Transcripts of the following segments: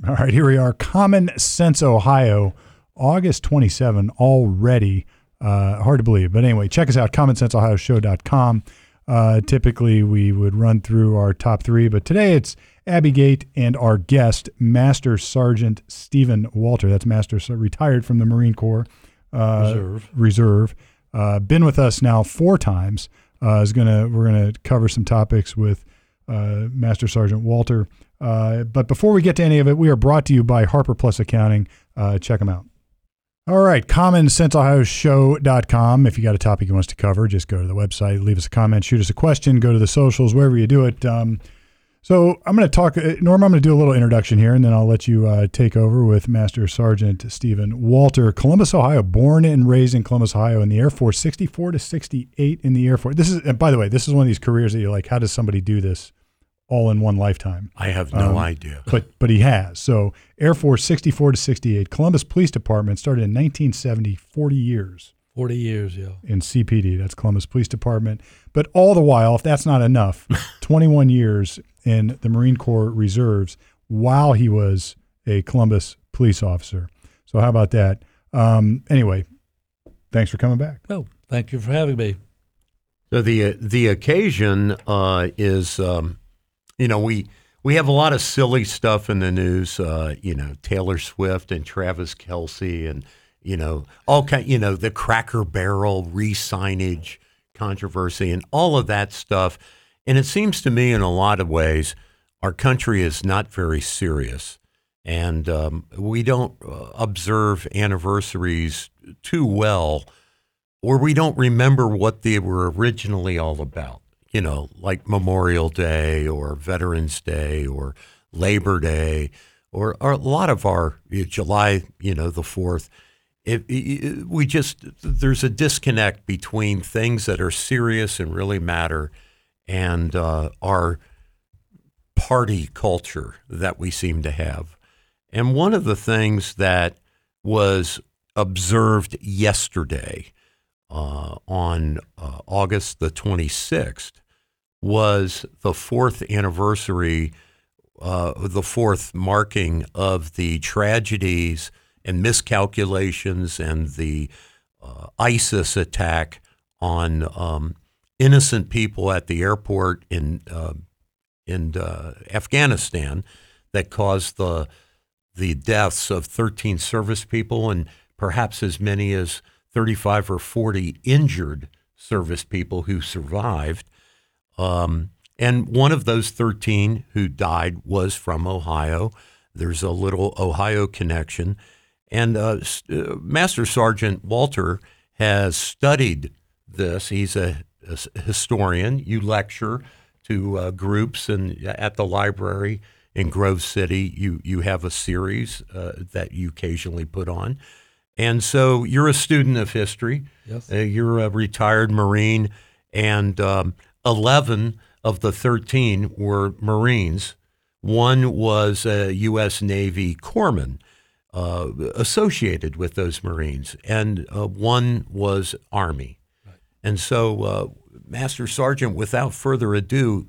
All right, here we are. Common Sense, Ohio, August 27 already. Hard to believe. But anyway, check us out, commonsenseohioshow.com. Typically, we would run through our top three, but today it's Abby Gate and our guest, Master Sergeant Stephen Walter. That's retired from the Marine Corps Reserve. Been with us now 4 times. We're gonna cover some topics with Master Sergeant Walter. But before we get to any of it, we are brought to you by Harper Plus Accounting. Check them out. All right, commonsenseohioshow.com. If you got a topic you want us to cover, just go to the website, leave us a comment, shoot us a question, go to the socials, wherever you do it. So I'm going to talk, Norm, I'm going to do a little introduction here, and then I'll let you take over with Master Sergeant Stephen Walter. Columbus, Ohio, born and raised in Columbus, Ohio, in the Air Force, 64 to 68 in the Air Force. This is, and by the way, this is one of these careers that you're like, how does somebody do this all in one lifetime? I have no idea. But he has. So Air Force, 64 to 68. Columbus Police Department started in 1970, 40 years. 40 years, yeah. In CPD, that's Columbus Police Department. But all the while, if that's not enough, 21 years in the Marine Corps Reserves while he was a Columbus police officer. So how about that? Anyway, thanks for coming back. Well, thank you for having me. So the occasion is, we have a lot of silly stuff in the news. Taylor Swift and Travis Kelce and all kind. The Cracker Barrel re-signage controversy and all of that stuff. And it seems to me, in a lot of ways, our country is not very serious, and we don't observe anniversaries too well, or we don't remember what they were originally all about. Like Memorial Day or Veterans Day or Labor Day or a lot of our July, the 4th. There's a disconnect between things that are serious and really matter and our party culture that we seem to have. And one of the things that was observed yesterday on August the 26th was the 4th anniversary, the 4th marking of the tragedies and miscalculations and the ISIS attack on innocent people at the airport in Afghanistan that caused the deaths of 13 service people and perhaps as many as 35 or 40 injured service people who survived. And one of those 13 who died was from Ohio. There's a little Ohio connection. And Master Sergeant Walter has studied this. He's a historian. You lecture to groups and at the library in Grove City. You have a series that you occasionally put on. And so you're a student of history. Yes. You're a retired Marine, and 11 of the 13 were Marines. One was a U.S. Navy corpsman associated with those Marines, and one was Army. Right. And so, Master Sergeant, without further ado,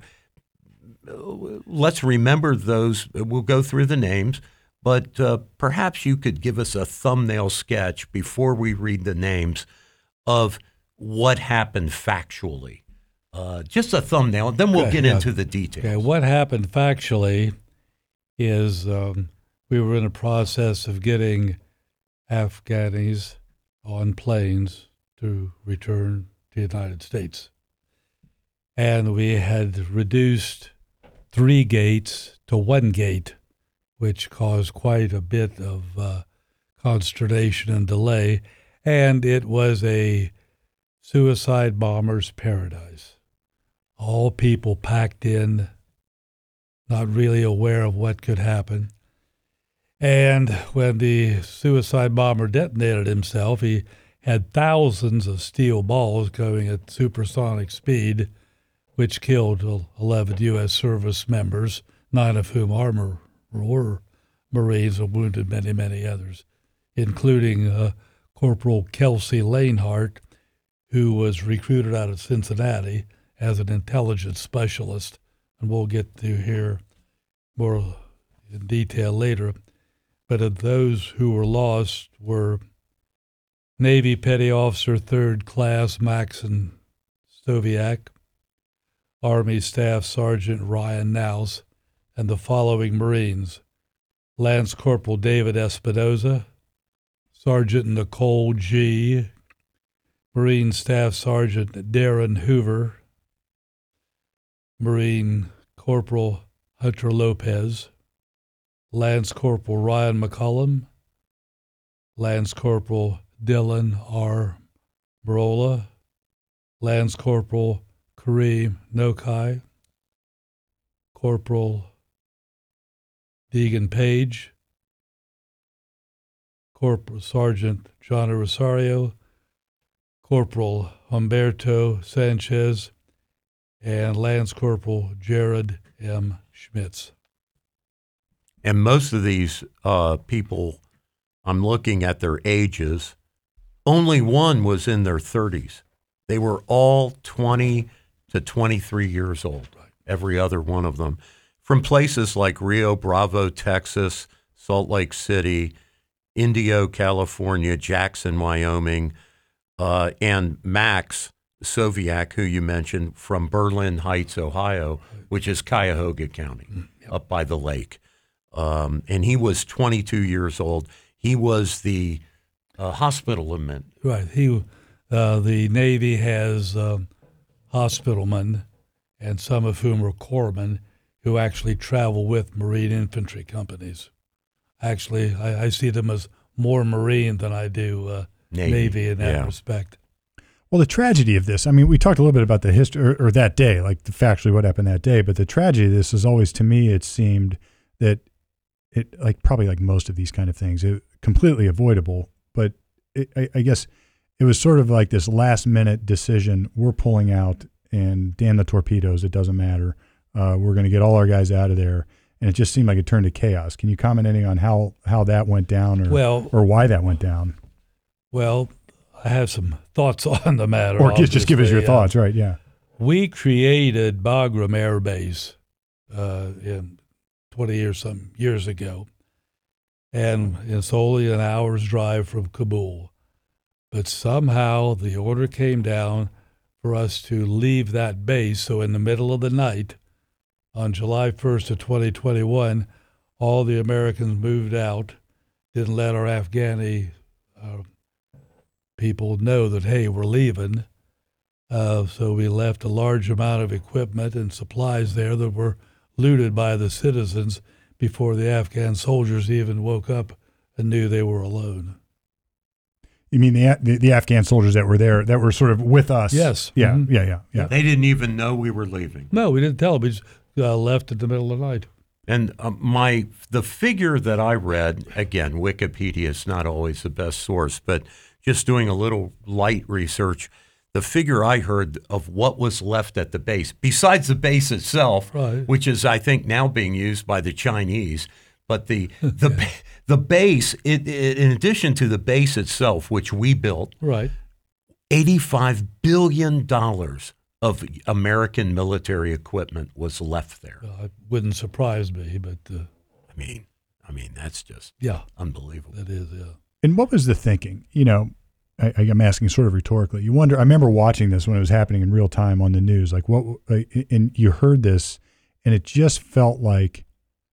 let's remember those. We'll go through the names, but perhaps you could give us a thumbnail sketch before we read the names of what happened factually. Just a thumbnail, then we'll get into the details. Okay, what happened factually is we were in the process of getting Afghanis on planes to return to the United States. And we had reduced 3 gates to 1 gate, which caused quite a bit of consternation and delay. And it was a suicide bomber's paradise. All people packed in, not really aware of what could happen. And when the suicide bomber detonated himself, he had thousands of steel balls going at supersonic speed, which killed 11 U.S. service members, 9 of whom were Marines, and wounded many, many others, including Corporal Kelsey Lanehart, who was recruited out of Cincinnati as an intelligence specialist, and we'll get to hear more in detail later. But of those who were lost were Navy Petty Officer 3rd Class Maxon Stoviak, Army Staff Sergeant Ryan Nouse, and the following Marines: Lance Corporal David Espinoza, Sergeant Nicole G., Marine Staff Sergeant Darren Hoover, Marine Corporal Hunter Lopez, Lance Corporal Ryan McCullum, Lance Corporal Dylan R. Barola, Lance Corporal Kareem Nokai, Corporal Deegan Page, Corporal Sergeant John Rosario, Corporal Humberto Sanchez, and Lance Corporal Jared M. Schmitz. And most of these people, I'm looking at their ages, only one was in their 30s. They were all 20 to 23 years old, every other one of them, from places like Rio Bravo, Texas, Salt Lake City, Indio, California, Jackson, Wyoming, and Max Soviak, who you mentioned, from Berlin Heights, Ohio, which is Cuyahoga County, up by the lake. And he was 22 years old. He was the hospitalman. Right. The Navy has hospitalmen, and some of whom are corpsmen, who actually travel with Marine infantry companies. Actually, I see them as more Marine than I do Navy in that respect. Well, the tragedy of this, I mean, we talked a little bit about the history or that day, like factually what happened that day, but the tragedy of this is always, to me, it seemed that it, like probably like most of these kind of things, it completely avoidable, but I guess it was sort of like this last minute decision. We're pulling out and damn the torpedoes. It doesn't matter. We're going to get all our guys out of there. And it just seemed like it turned to chaos. Can you comment anything on how that went down or why that went down? Well, I have some thoughts on the matter. Or just give us your thoughts, right? Yeah. We created Bagram Air Base in 20 some years ago, and it's only an hour's drive from Kabul. But somehow the order came down for us to leave that base. So in the middle of the night, on July 1st of 2021, all the Americans moved out, didn't let our Afghani people know that, hey, we're leaving. So we left a large amount of equipment and supplies there that were looted by the citizens before the Afghan soldiers even woke up and knew they were alone. You mean the Afghan soldiers that were there, that were sort of with us? Yes. Yeah, Mm-hmm. yeah. They didn't even know we were leaving. No, we didn't tell them. We just left in the middle of the night. And the figure that I read, again, Wikipedia is not always the best source, but just doing a little light research, the figure I heard of what was left at the base, besides the base itself, right, which is, I think, now being used by the Chinese, but the base, in addition to the base itself, which we built, right, $85 billion of American military equipment was left there. It wouldn't surprise me, but I mean, that's just unbelievable. That is, yeah. And what was the thinking? You know, I'm asking sort of rhetorically. You wonder. I remember watching this when it was happening in real time on the news. Like and you heard this, and it just felt like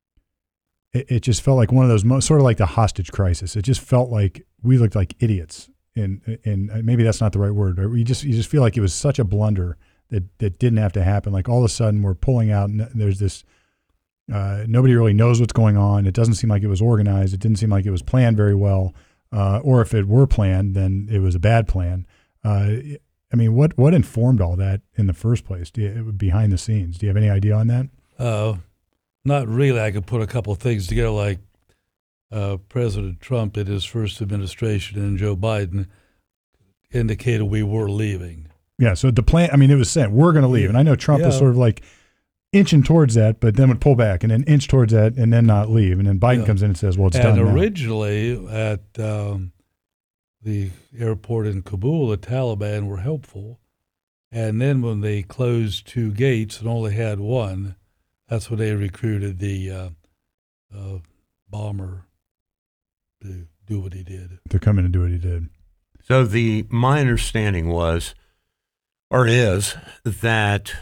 one of those sort of like the hostage crisis. It just felt like we looked like idiots, and maybe that's not the right word. But you just feel like it was such a blunder that didn't have to happen. Like all of a sudden we're pulling out, and there's this. Nobody really knows what's going on. It doesn't seem like it was organized. It didn't seem like it was planned very well. Or if it were planned, then it was a bad plan. I mean, what informed all that in the first place? Behind the scenes, do you have any idea on that? Not really. I could put a couple of things together, like President Trump in his first administration and Joe Biden indicated we were leaving. Yeah, so the plan, I mean, it was said, we're going to leave. And I know Trump was sort of like inching towards that, but then would pull back and then inch towards that and then not leave. And then Biden comes in and says, well, it's done now. And originally at the airport in Kabul, the Taliban were helpful. And then when they closed 2 gates and only had one, that's when they recruited the bomber to do what he did. To come in and do what he did. So my understanding was, or is, that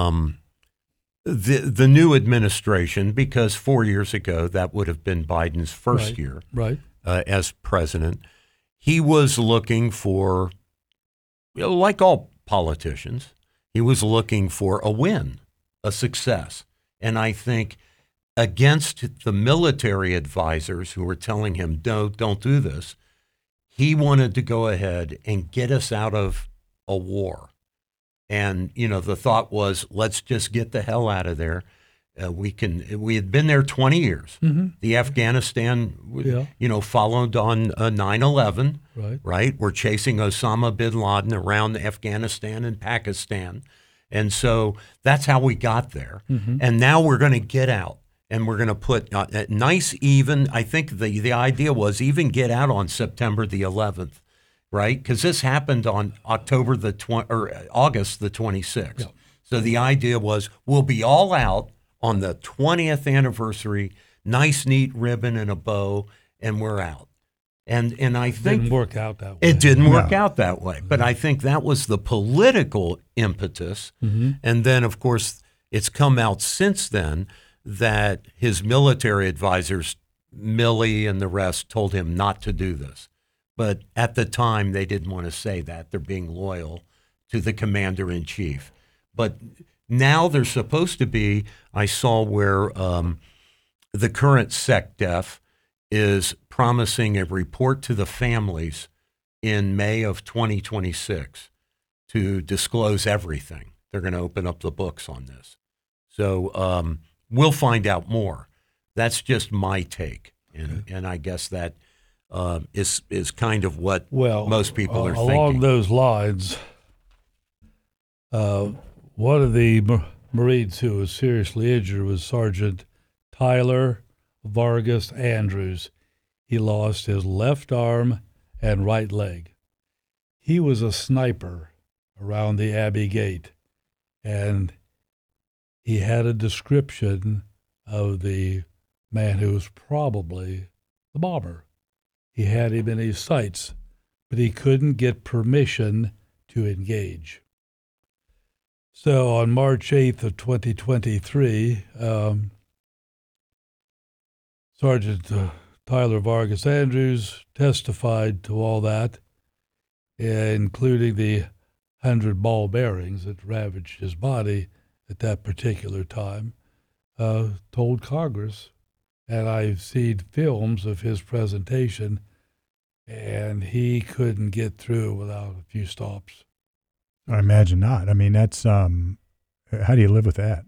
the new administration, because 4 years ago that would have been Biden's first year as president, he was looking for, like all politicians, he was looking for a win, a success. And I think against the military advisors who were telling him, no, don't do this, he wanted to go ahead and get us out of a war. And, the thought was, let's just get the hell out of there. We had been there 20 years. Mm-hmm. The Afghanistan, followed on 9/11, right? We're chasing Osama bin Laden around Afghanistan and Pakistan. And so that's how we got there. Mm-hmm. And now we're going to get out. And we're going to put I think the idea was even get out on September the 11th, right? Because this happened on August the 26th. Yeah. So the idea was we'll be all out on the 20th anniversary, nice, neat ribbon and a bow, and we're out. And I think it didn't work out that way. It didn't work out that way. But I think that was the political impetus. Mm-hmm. And then, of course, it's come out since then that his military advisors, Milley and the rest, told him not to do this. But at the time, they didn't want to say that. They're being loyal to the commander-in-chief. But now they're supposed to be, I saw where the current SecDef is promising a report to the families in May of 2026 to disclose everything. They're going to open up the books on this. So we'll find out more. That's just my take. And I guess that is kind of what most people are thinking. Along those lines, one of the Marines who was seriously injured was Sergeant Tyler Vargas Andrews. He lost his left arm and right leg. He was a sniper around the Abbey Gate, and he had a description of the man who was probably the bomber. He had him in his sights, but he couldn't get permission to engage. So on March 8th of 2023, Sergeant Tyler Vargas Andrews testified to all that, including the 100 ball bearings that ravaged his body at that particular time, told Congress, and I've seen films of his presentation, and he couldn't get through without a few stops. I imagine not. I mean, that's how do you live with that?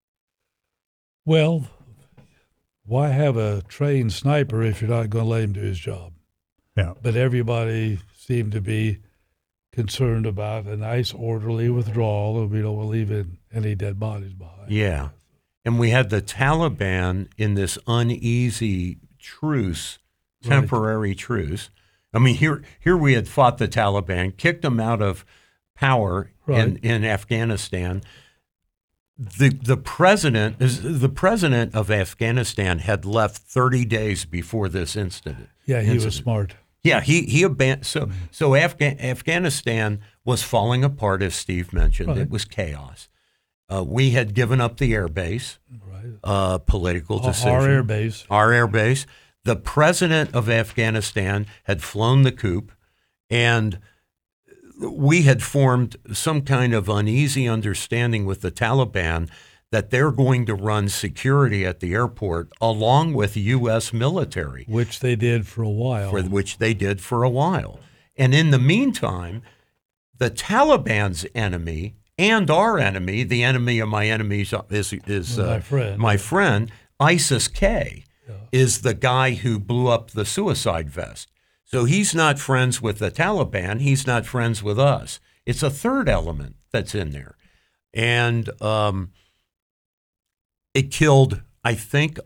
Well, why have a trained sniper if you're not going to let him do his job? Yeah. But everybody seemed to be concerned about a nice orderly withdrawal, and we don't want to leave any dead bodies behind. Yeah. And we had the Taliban in this uneasy truce, temporary truce. I mean, here we had fought the Taliban, kicked them out of power in Afghanistan. The president of Afghanistan had left 30 days before this incident. Yeah, he was smart. Yeah, he abandoned. So Afghanistan was falling apart, as Steve mentioned. Right. It was chaos. We had given up the air base, political decision. Our air base. The president of Afghanistan had flown the coop, and we had formed some kind of uneasy understanding with the Taliban that they're going to run security at the airport along with U.S. military. Which they did for a while. And in the meantime, the Taliban's enemy and our enemy, the enemy of my enemies is my friend, ISIS-K, is the guy who blew up the suicide vest. So he's not friends with the Taliban. He's not friends with us. It's a third element that's in there. And it killed, I think,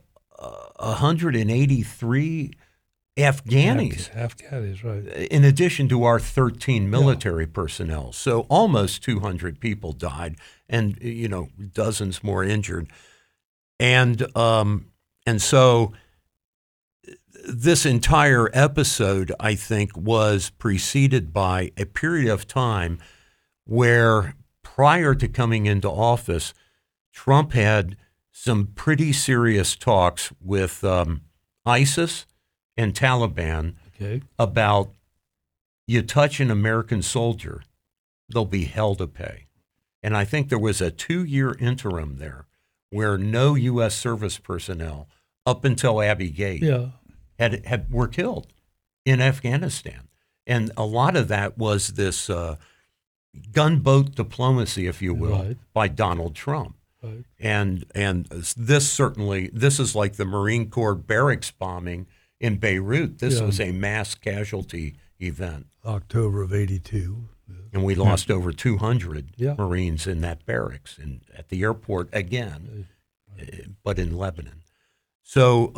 183 Afghanis. Afghanis, right. In addition to our 13 military personnel. So almost 200 people died and, dozens more injured. And so this entire episode, I think, was preceded by a period of time where prior to coming into office, Trump had some pretty serious talks with ISIS and Taliban about you touch an American soldier, there'll be hell to pay. And I think there was a 2-year interim there where no U.S. service personnel up until Abbey Gate were killed in Afghanistan. And a lot of that was this gunboat diplomacy, if you will, by Donald Trump. Right. And this is like the Marine Corps barracks bombing in Beirut. This was a mass casualty event. October of '82. And we lost over 200 Marines in that barracks and at the airport again, but in Lebanon. So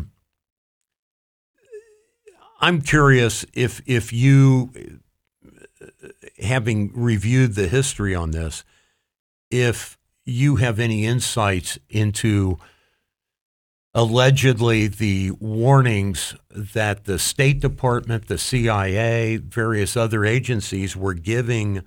I'm curious if you, having reviewed the history on this, if you have any insights into allegedly the warnings that the State Department, the CIA, various other agencies were giving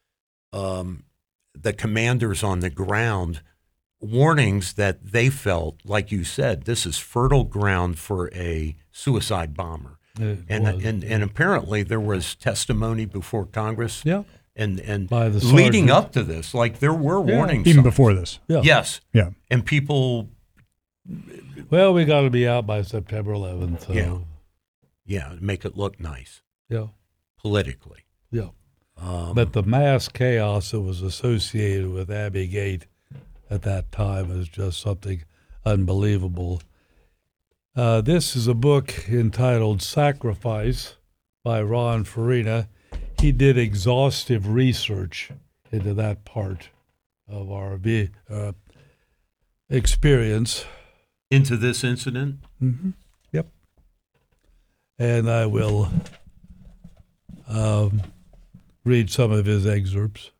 the commanders on the ground, warnings that they felt, like you said, this is fertile ground for a suicide bomber. And apparently there was testimony before Congress. And by the leading up to this, like there were warnings. Even before this. Yes. Yeah. And people. Well, we got to be out by September 11th. So. Yeah, make it look nice. Yeah. Politically. Yeah. But the mass chaos that was associated with Abbey Gate at that time is just something unbelievable. This is a book entitled Sacrifice by Ron Farina. He did exhaustive research into that part of our experience. Into this incident? Mm-hmm. Yep. And I will read some of his excerpts.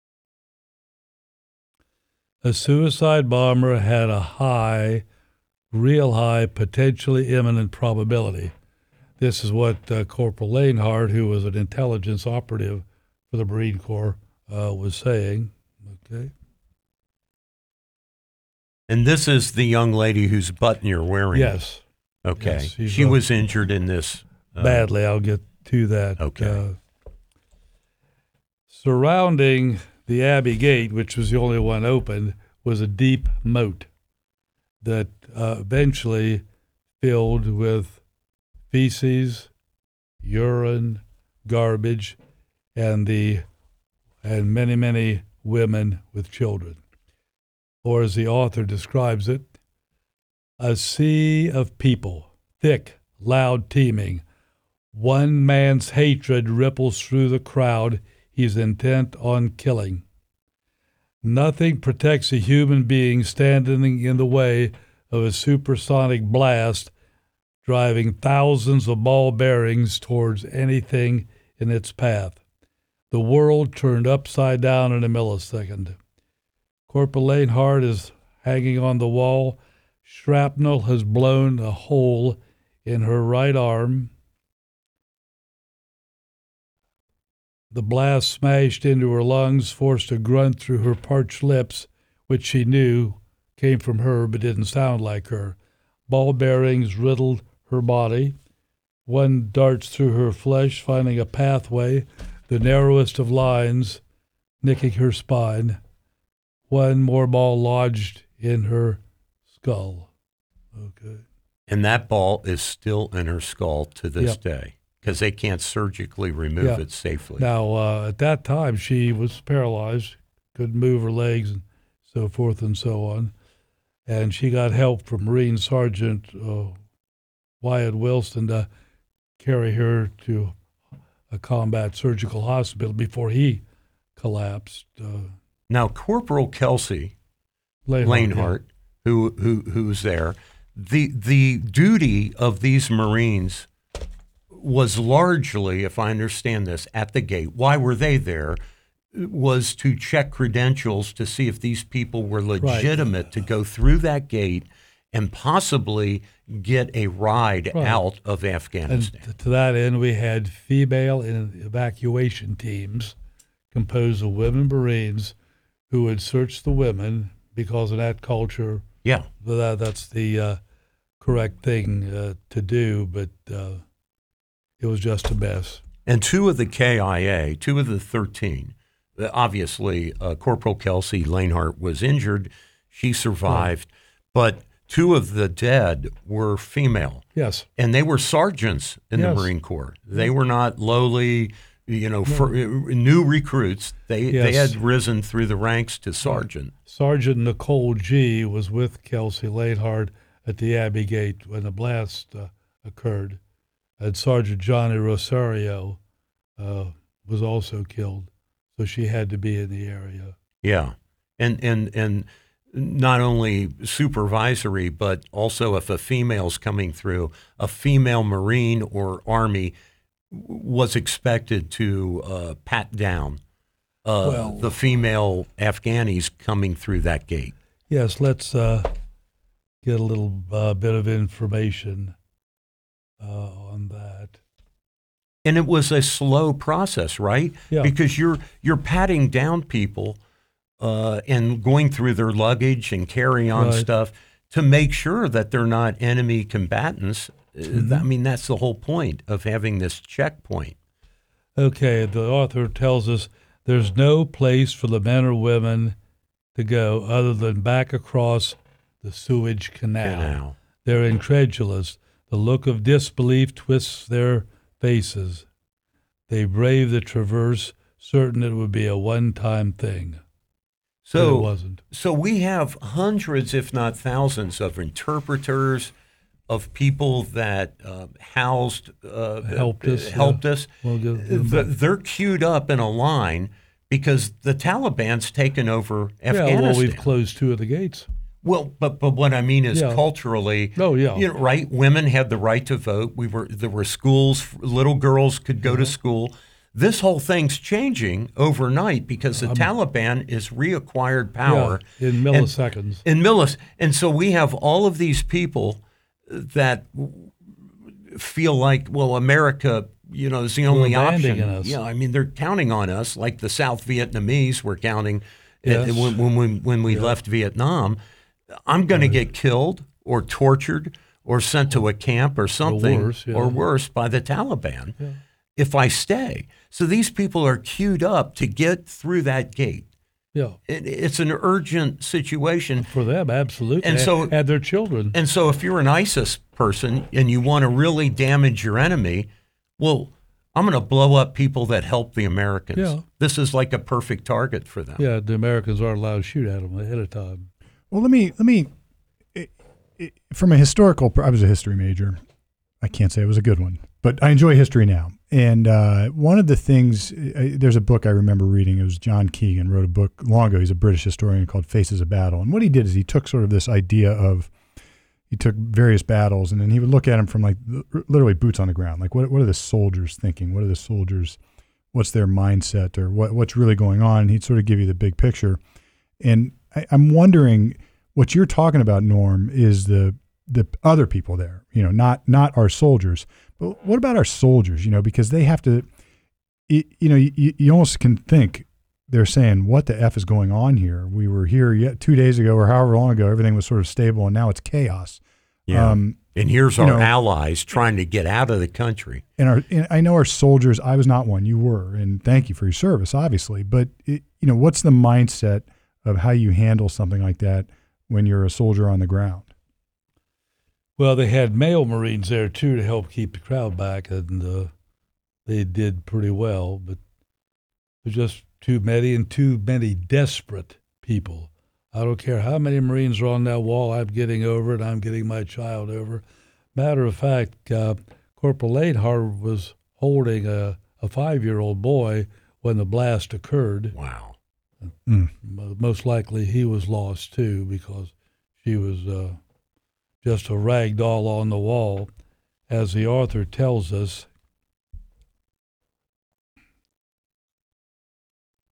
A suicide bomber had a real high, potentially imminent probability. This is what Corporal Lanehart, who was an intelligence operative for the Marine Corps, was saying. Okay. And this is the young lady whose button you're wearing. Yes. Okay. Yes, she was injured in this. Badly. I'll get to that. Okay. Surrounding the Abbey Gate, which was the only one open, was a deep moat that eventually filled with feces, urine, garbage, and many, many women with children. Or as the author describes it, a sea of people, thick, loud, teeming. One man's hatred ripples through the crowd he's intent on killing. Nothing protects a human being standing in the way of a supersonic blast driving thousands of ball bearings towards anything in its path. The world turned upside down in a millisecond. Corporal Lanehart is hanging on the wall. Shrapnel has blown a hole in her right arm. The blast smashed into her lungs, forced a grunt through her parched lips, which she knew came from her but didn't sound like her. Ball bearings riddled her body. One darts through her flesh, finding a pathway, the narrowest of lines, nicking her spine. One more ball lodged in her skull. Okay. And that ball is still in her skull to this day because they can't surgically remove it safely. Now, at that time, she was paralyzed, couldn't move her legs and so forth and so on. And she got help from Marine Sergeant Wyatt Wilson to carry her to a combat surgical hospital before he collapsed. Now, Corporal Kelsey Lanehart, who's there, the duty of these Marines was largely, if I understand this, at the gate. Why were they there? Was to check credentials to see if these people were legitimate to go through that gate and possibly get a ride Right. out of And Afghanistan. to that end, we had female evacuation teams composed of women Marines who would search the women because in that culture, Yeah. that's the correct thing to do, but it was just a mess. And two of the KIA, two of the 13, obviously Corporal Kelsey Lanehart was injured. She survived. But two of the dead were female. Yes. And they were sergeants in the Yes. Marine Corps. They were not lowly, new recruits. They Yes. had risen through the ranks to sergeant. Sergeant Nicole G. was with Kelsey Lanehart at the Abbey Gate when the blast occurred. And Sergeant Johnny Rosario was also killed, so she had to be in the area. Yeah. And not only supervisory, but also if a female's coming through, a female Marine or Army was expected to pat down the female Afghanis coming through that gate. Yes, let's get a little bit of information on that. And it was a slow process, right? Yeah. Because you're patting down people and going through their luggage and carry-on Right. stuff to make sure that they're not enemy combatants. I mean, that's the whole point of having this checkpoint. Okay, the author tells us there's no place for the men or women to go other than back across the Suez Canal. Canal. They're incredulous. The look of disbelief twists their faces. They brave the traverse, certain it would be a one-time thing. But it So, wasn't. so we have hundreds, if not thousands, of interpreters, of people that housed, Helped us, helped yeah. us. We'll give them back. They're queued up in a line because the Taliban's taken over Afghanistan. Yeah, well, we've closed two of the gates. Well, but what I mean is Yeah. culturally, Oh, yeah. right? Women had the right to vote. There were schools, little girls could go Mm-hmm. to school. This whole thing's changing overnight because the Taliban is reacquired power Yeah, in milliseconds. and so we have all of these people that feel like, well, America, is the only option. abandoning us. Yeah, I mean, they're counting on us, like the South Vietnamese were counting Yes. when we left Vietnam. I'm going to get killed or tortured or sent to a camp or something worse, yeah. by the Taliban if I stay. So these people are queued up to get through that gate. Yeah, It's an urgent situation. for them, absolutely. And so- had their children. And so if you're an ISIS person and you want to really damage your enemy, well, I'm going to blow up people that help the Americans. Yeah. This is like a perfect target for them. Yeah, the Americans aren't allowed to shoot at them ahead of time. Well, let me from a historical. I was a history major. I can't say it was a good one, but I enjoy history now. And one of the things, there's a book I remember reading. It was John Keegan wrote a book long ago. He's a British historian called Faces of Battle. And what he did is he took sort of this idea of, he took various battles and then he would look at them from like literally boots on the ground. Like what are the soldiers thinking? What are the soldiers, what's their mindset or what's really going on? And he'd sort of give you the big picture. And I'm wondering, what you're talking about, Norm, is the other people there, not our soldiers. But what about our soldiers, because they have to, you almost can think they're saying, what the F is going on here? We were here yet 2 days ago or however long ago, everything was sort of stable and now it's chaos. Yeah. And here's our know- allies trying to get out of the country. And I know our soldiers, I was not one, you were, and thank you for your service, obviously. But, what's the mindset of how you handle something like that when you're a soldier on the ground? Well, they had male Marines there, too, to help keep the crowd back, and they did pretty well. But there's just too many desperate people. I don't care how many Marines are on that wall, I'm getting over it, I'm getting my child over. Matter of fact, Corporal Lanehart was holding a 5-year-old boy when the blast occurred. Wow. Most likely he was lost, too, because she was just a rag doll on the wall. As the author tells us,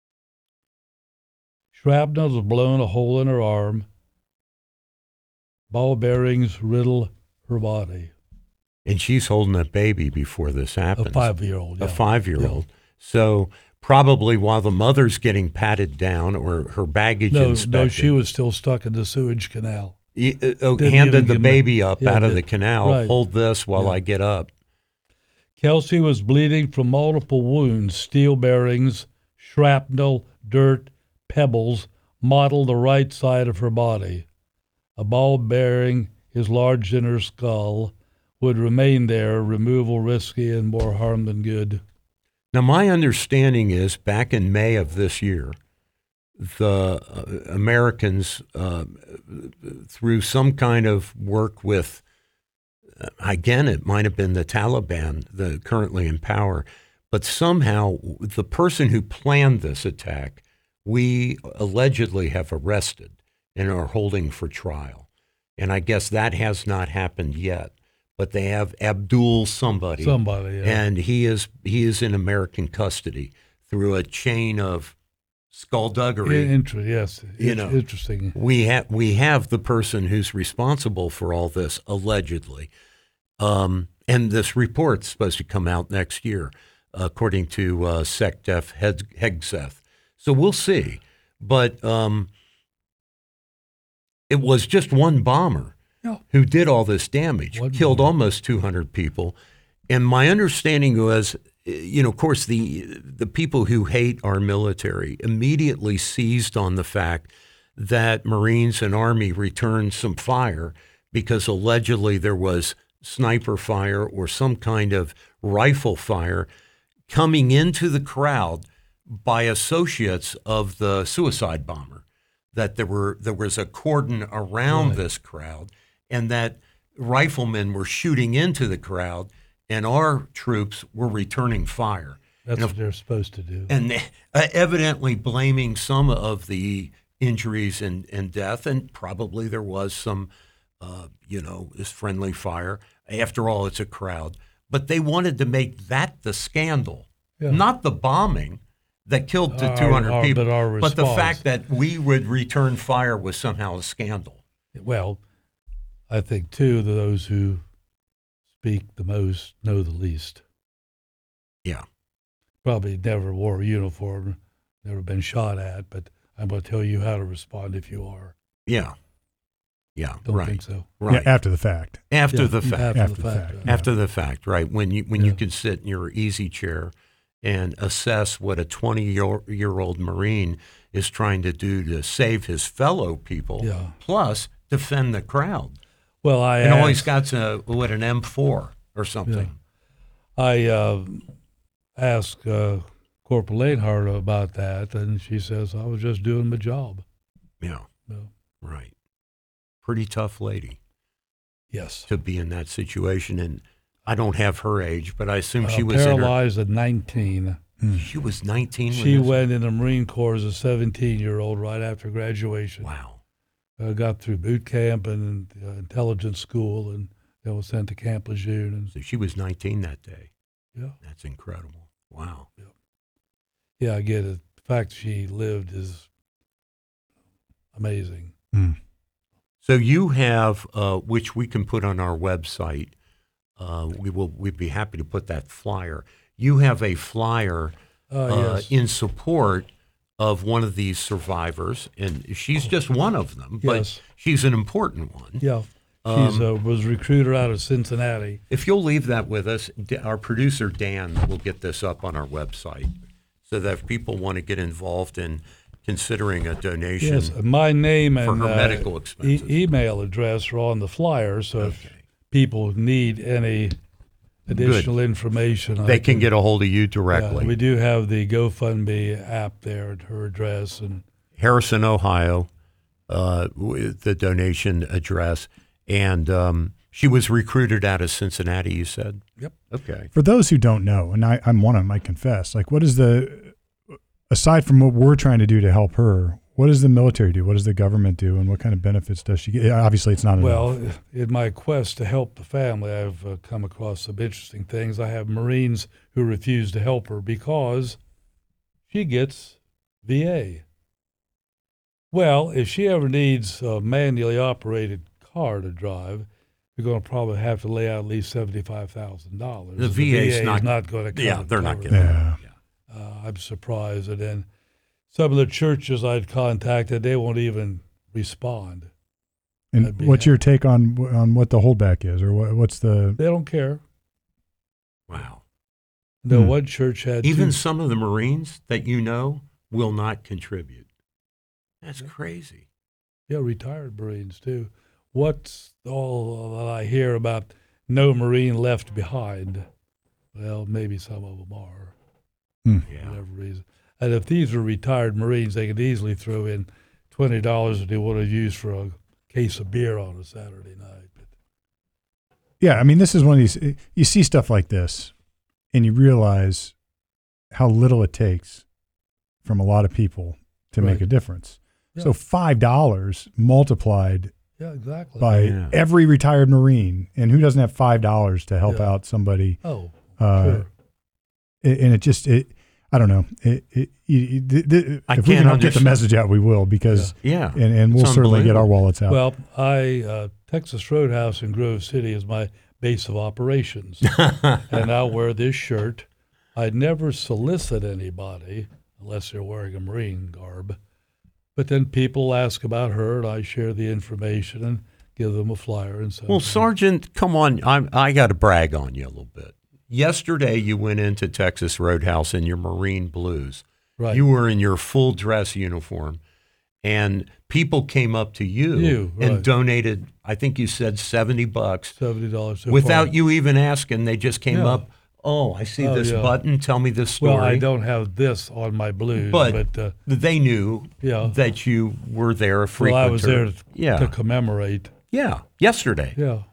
shrapnel has blown a hole in her arm. Ball bearings riddle her body. And she's holding a baby before this happens. A 5-year-old. A 5-year-old. So probably while the mother's getting patted down or her baggage inspected. No, she was still stuck in the sewage canal. Handed the baby up out of the canal. Right. Hold this while I get up. Kelsey was bleeding from multiple wounds, steel bearings, shrapnel, dirt, pebbles mottled the right side of her body. A ball bearing is lodged in her skull, would remain there, removal risky and more harm than good. Now, my understanding is back in May of this year, the Americans, through some kind of work with, again, it might have been the Taliban, currently in power, but somehow the person who planned this attack, we allegedly have arrested and are holding for trial. And I guess that has not happened yet. But they have Abdul somebody, yeah. And he is in American custody through a chain of skullduggery. Interesting. We have the person who's responsible for all this allegedly, and this report's supposed to come out next year, according to SecDef Hegseth. So we'll see, but it was just one bomber. Who did all this damage, killed almost 200 people. And my understanding was, of course, the people who hate our military immediately seized on the fact that Marines and Army returned some fire because allegedly there was sniper fire or some kind of rifle fire coming into the crowd by associates of the suicide bomber, that there was a cordon around this crowd. And that riflemen were shooting into the crowd, and our troops were returning fire. That's what they're supposed to do. And evidently blaming some of the injuries and death, and probably there was some, this friendly fire. After all, it's a crowd. But they wanted to make that the scandal, not the bombing that killed the 200 people, but the fact that we would return fire was somehow a scandal. Well, I think, too, those who speak the most know the least. Yeah. Probably never wore a uniform, never been shot at, but I'm going to tell you how to respond if you are. Yeah. Yeah, Don't think so. Right. Yeah, after the fact. After the fact. After the fact, right. When you can sit in your easy chair and assess what a 20-year-old Marine is trying to do to save his fellow people, plus defend the crowd. Well, all he's got's an M4 or something. Yeah. I asked Corporal Lanehart about that, and she says, I was just doing my job. Yeah. Right. Pretty tough lady. Yes. To be in that situation. And I don't have her age, but I assume she was paralyzed at 19. She was 19 She went in the Marine Corps as a 17-year-old right after graduation. Wow. Got through boot camp and intelligence school, and then was sent to Camp Lejeune. So she was 19 that day. Yeah. That's incredible. Wow. Yeah, I get it. The fact she lived is amazing. So you have, which we can put on our website. We'd be happy to put that flyer. You have a flyer in support of one of these survivors, and she's just one of them, but she's an important one. Yeah, she was recruited out of Cincinnati. If you'll leave that with us, our producer Dan will get this up on our website so that if people want to get involved in considering a donation, my name and her medical expenses. Email address are on the flyer, so if people need any additional information, they can get a hold of you directly. We do have the GoFundMe app there at her address. And Harrison, Ohio, with the donation address. And she was recruited out of Cincinnati, you said? Yep. Okay. For those who don't know, and I'm one of them, I confess, what is aside from what we're trying to do to help her, what does the military do? What does the government do? And what kind of benefits does she get? Obviously, it's not enough. Well, in my quest to help the family, I've come across some interesting things. I have Marines who refuse to help her because she gets VA. Well, if she ever needs a manually operated car to drive, you're going to probably have to lay out at least $75,000. The VA's not going to Yeah, they're not cover going that. Yeah. I'm surprised. And then some of the churches I'd contacted, they won't even respond. I'd And be what's happy. your take on what the holdback is, or what's the? They don't care. Wow. No, Hmm. one church had Even two. some of the Marines that you know will not contribute. That's crazy. Yeah, retired Marines too. What's all that I hear about no Marine left behind? Well, maybe some of them are, for Yeah. whatever reason. And if these were retired Marines, they could easily throw in $20 that they would have used for a case of beer on a Saturday night. But Yeah, I mean, this is one of these. You see stuff like this, and you realize how little it takes from a lot of people to make Right. a difference. Yeah. So $5 multiplied yeah, exactly. by Yeah. every retired Marine, and who doesn't have $5 to help Yeah. out somebody? Oh, Uh, sure. And I don't know. I If we can't can help get the understand- message out, we will, because Yeah. and we'll It's certainly get our unbelievable. wallets out. Well, Texas Roadhouse in Grove City is my base of operations. And I'll wear this shirt. I never solicit anybody unless they're wearing a Marine garb. But then people ask about her, and I share the information and give them a flyer and so. Well, Sergeant, come on. I got to brag on you a little bit. Yesterday, you went into Texas Roadhouse in your Marine blues. right. You were in your full dress uniform, and people came up to you and right. donated, I think you said $70, $70 so without far. you even asking. They just came Yeah. up. Oh, I see Oh, this yeah. button. Tell me this story. Well, I don't have this on my blues, But they knew yeah. that you were there, a frequenter. Well, I was there to Yeah, commemorate. yeah. Yesterday. Yeah.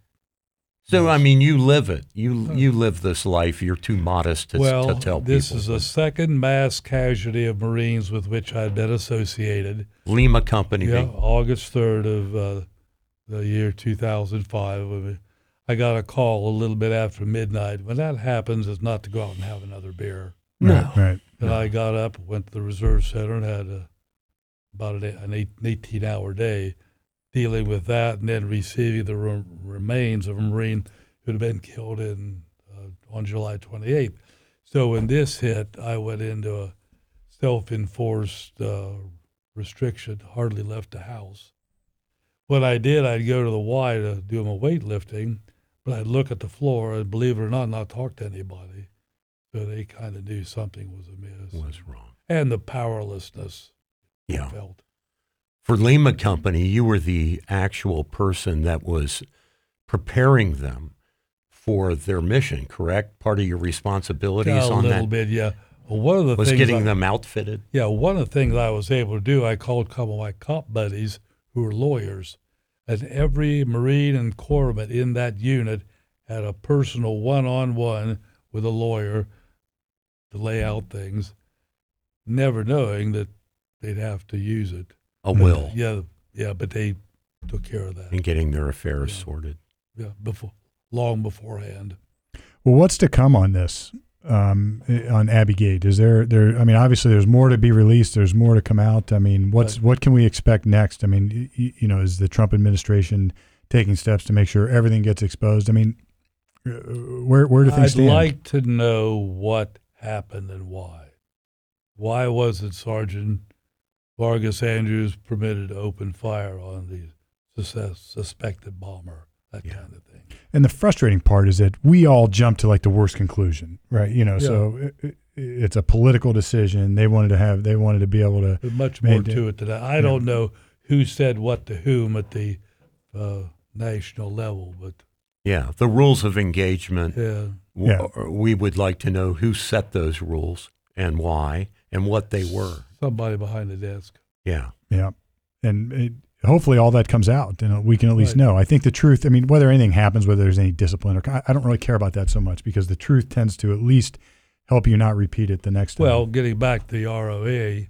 So I Yes. mean, you live it. You live this life. You're too modest to Well, tell this people. is the second mass casualty of Marines with which I've been associated. Lima Company. Yeah, August 3rd of the year 2005. I got a call a little bit after midnight. When that happens, it's not to go out and have another beer. No. Right. And I got up, went to the reserve center, and had about an 18-hour day dealing with that, and then receiving the remains of a Marine who had been killed on July 28th. So when this hit, I went into a self-enforced restriction, hardly left the house. When I did, I'd go to the Y to do my weightlifting, but I'd look at the floor and, believe it or not talk to anybody. So they kind of knew something was amiss. Was wrong. And the powerlessness I Yeah. felt. For Lima Company, you were the actual person that was preparing them for their mission, correct? Part of your responsibilities Yeah, a on little that bit, yeah. Well, one of the was things getting I- them outfitted. Yeah, one of the things I was able to do, I called a couple of my cop buddies who were lawyers, and every Marine and corpsman in that unit had a personal one-on-one with a lawyer to lay out things, never knowing that they'd have to use it. A will Yeah, but they took care of that. and getting their affairs Yeah. sorted. Yeah, long beforehand. Well, what's to come on this? On Abbey Gate, is there? I mean, obviously, there's more to be released. There's more to come out. I mean, what can we expect next? I mean, is the Trump administration taking steps to make sure everything gets exposed? I mean, where do things I'd stand? like to know what happened and why. Why wasn't Sergeant Vargas Andrews permitted to open fire on the suspected bomber? That Yeah. kind of thing. And the frustrating part is that we all jump to like the worst conclusion, right? So it's a political decision. They wanted to be able to. There's much more Maintain- to it than that. I don't know who said what to whom at the national level, but Yeah, the rules of engagement. yeah. Yeah. We would like to know who set those rules and why and what they were. Somebody behind the desk. Yeah. Yeah, and hopefully all that comes out, and we can at least Right. know. I think the truth. I mean, whether anything happens, whether there's any discipline, or I don't really care about that so much, because the truth tends to at least help you not repeat it the next time. Well, getting back to the ROA,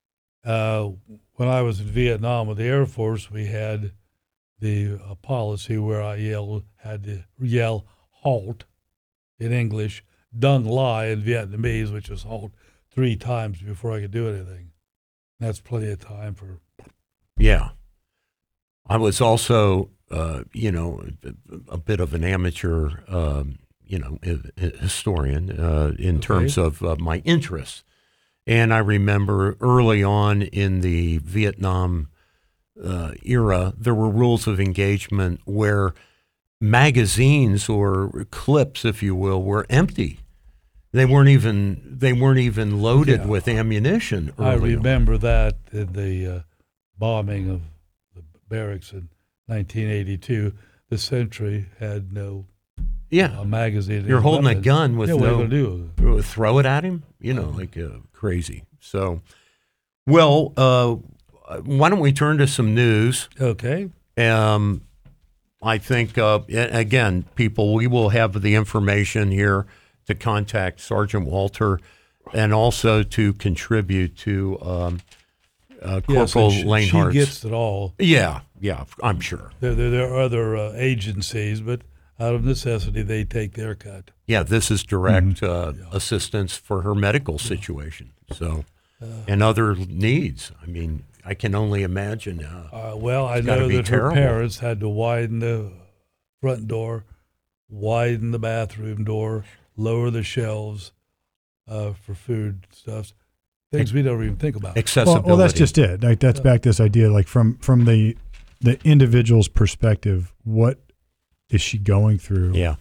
when I was in Vietnam with the Air Force, we had the policy where I had to yell halt in English, Dung Lai in Vietnamese, which is halt 3 times before I could do anything. That's plenty of time for. Yeah. I was also, a bit of an amateur, historian in terms of my interests. And I remember early on in the Vietnam era, there were rules of engagement where magazines or clips, if you will, were empty. They weren't even loaded with ammunition. I Early remember that in the bombing of the barracks in 1982. The Sentry had no magazine. You're holding weapons. a gun with what are you no. gonna do? Throw it at him, crazy. So, well, why don't we turn to some news? Okay. I think again, people, we will have the information here to contact Sergeant Walter, and also to contribute to Corporal Lanehart's. She gets it all. Yeah, I'm sure. There are other agencies, but out of necessity, they take their cut. Yeah, this is direct assistance for her medical situation. So, and other needs. I mean, I can only imagine. Well, I know that her parents had to widen the front door, widen the bathroom door, lower the shelves for food stuff. Things we don't even think about. Accessibility. Well, that's just it. Like that's back to this idea, like from the individual's perspective, what is she going through? Yeah.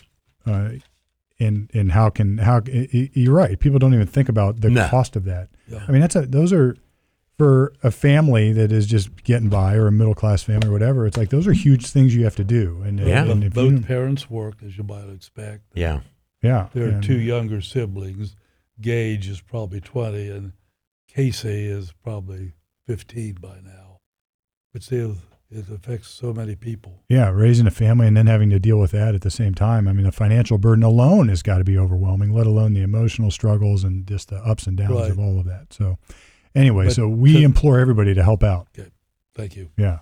And how you're right. People don't even think about the cost of that. Yeah. I mean, those are for a family that is just getting by, or a middle class family or whatever. It's like those are huge things you have to do. And if both parents work, as you might expect. Yeah. Yeah. There are two younger siblings. Gage is probably 20, and Casey is probably 15 by now. But still, it affects so many people. Yeah, raising a family and then having to deal with that at the same time. I mean, the financial burden alone has got to be overwhelming, let alone the emotional struggles and just the ups and downs of all of that. So anyway, we implore everybody to help out. Okay. Thank you. Yeah.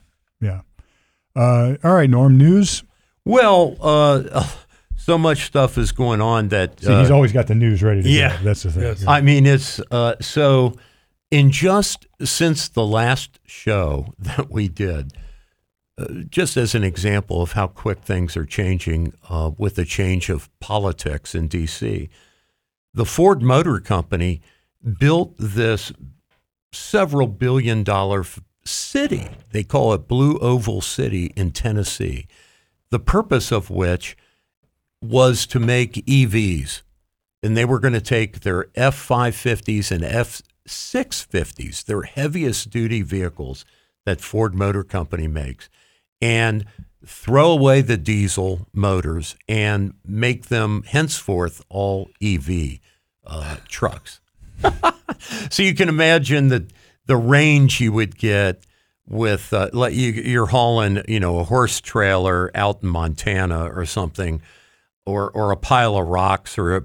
All right, Norm, news? Well, so much stuff is going on that... See, he's always got the news ready to go. That's the thing. Yes. Yeah. I mean, it's... so in just since the last show that we did, just as an example of how quick things are changing with the change of politics in D.C., the Ford Motor Company built this several billion-dollar city. They call it Blue Oval City in Tennessee, the purpose of which was to make EVs. And they were going to take their F-550s and F-650s, their heaviest duty vehicles that Ford Motor Company makes, and throw away the diesel motors and make them henceforth all EV trucks. So you can imagine the range you would get with you're hauling, a horse trailer out in Montana or something, or a pile of rocks, or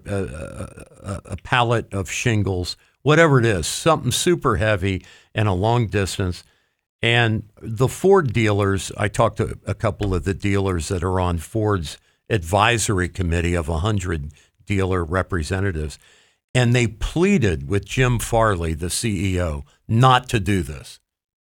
a pallet of shingles, whatever it is, something super heavy and a long distance. And the Ford dealers, I talked to a couple of the dealers that are on Ford's advisory committee of 100 dealer representatives, and they pleaded with Jim Farley, the CEO, not to do this.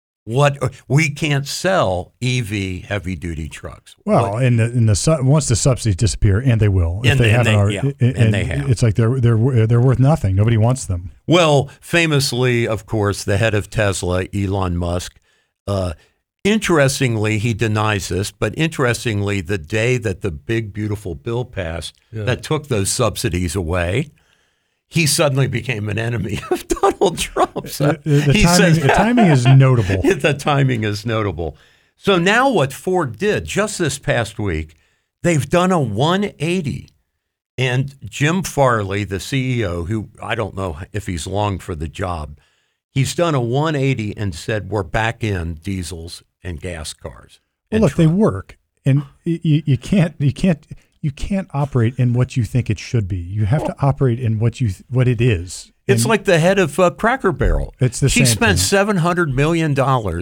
We can't sell EV heavy duty trucks. Well, once the subsidies disappear, and they will, if they haven't already, and they have, it's like they're worth nothing. Nobody wants them. Well, famously, of course, the head of Tesla, Elon Musk. Interestingly, he denies this, but interestingly, the day that the big beautiful bill passed that took those subsidies away, he suddenly became an enemy of Donald Trump. So the timing is notable. The timing is notable. So now what Ford did just this past week, they've done a 180. And Jim Farley, the CEO, who I don't know if he's long for the job, he's done a 180 and said, we're back in diesels and gas cars. Well, look, they work. And you can't operate in what you think it should be. You have to operate in what it is. It's like the head of Cracker Barrel. It's the she same spent thing. $700 million,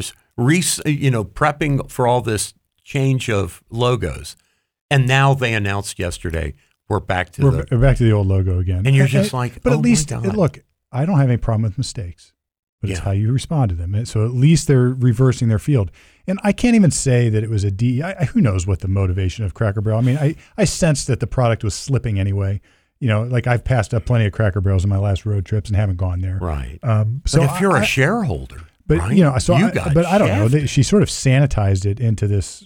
prepping for all this change of logos, and now they announced yesterday we're back to the old logo again. And you're just like, but oh at least my God. look, I don't have any problem with mistakes. but it's Yeah. how you respond to them. And so at least they're reversing their field. And I can't even say that it was a who knows what the motivation of Cracker Barrel. I mean, I sensed that the product was slipping anyway. You know, like I've passed up plenty of Cracker Barrels in my last road trips and haven't gone there. Right. So but if you're a shareholder, but right, you know, so you I, got but I don't know. shafted. She sort of sanitized it into this,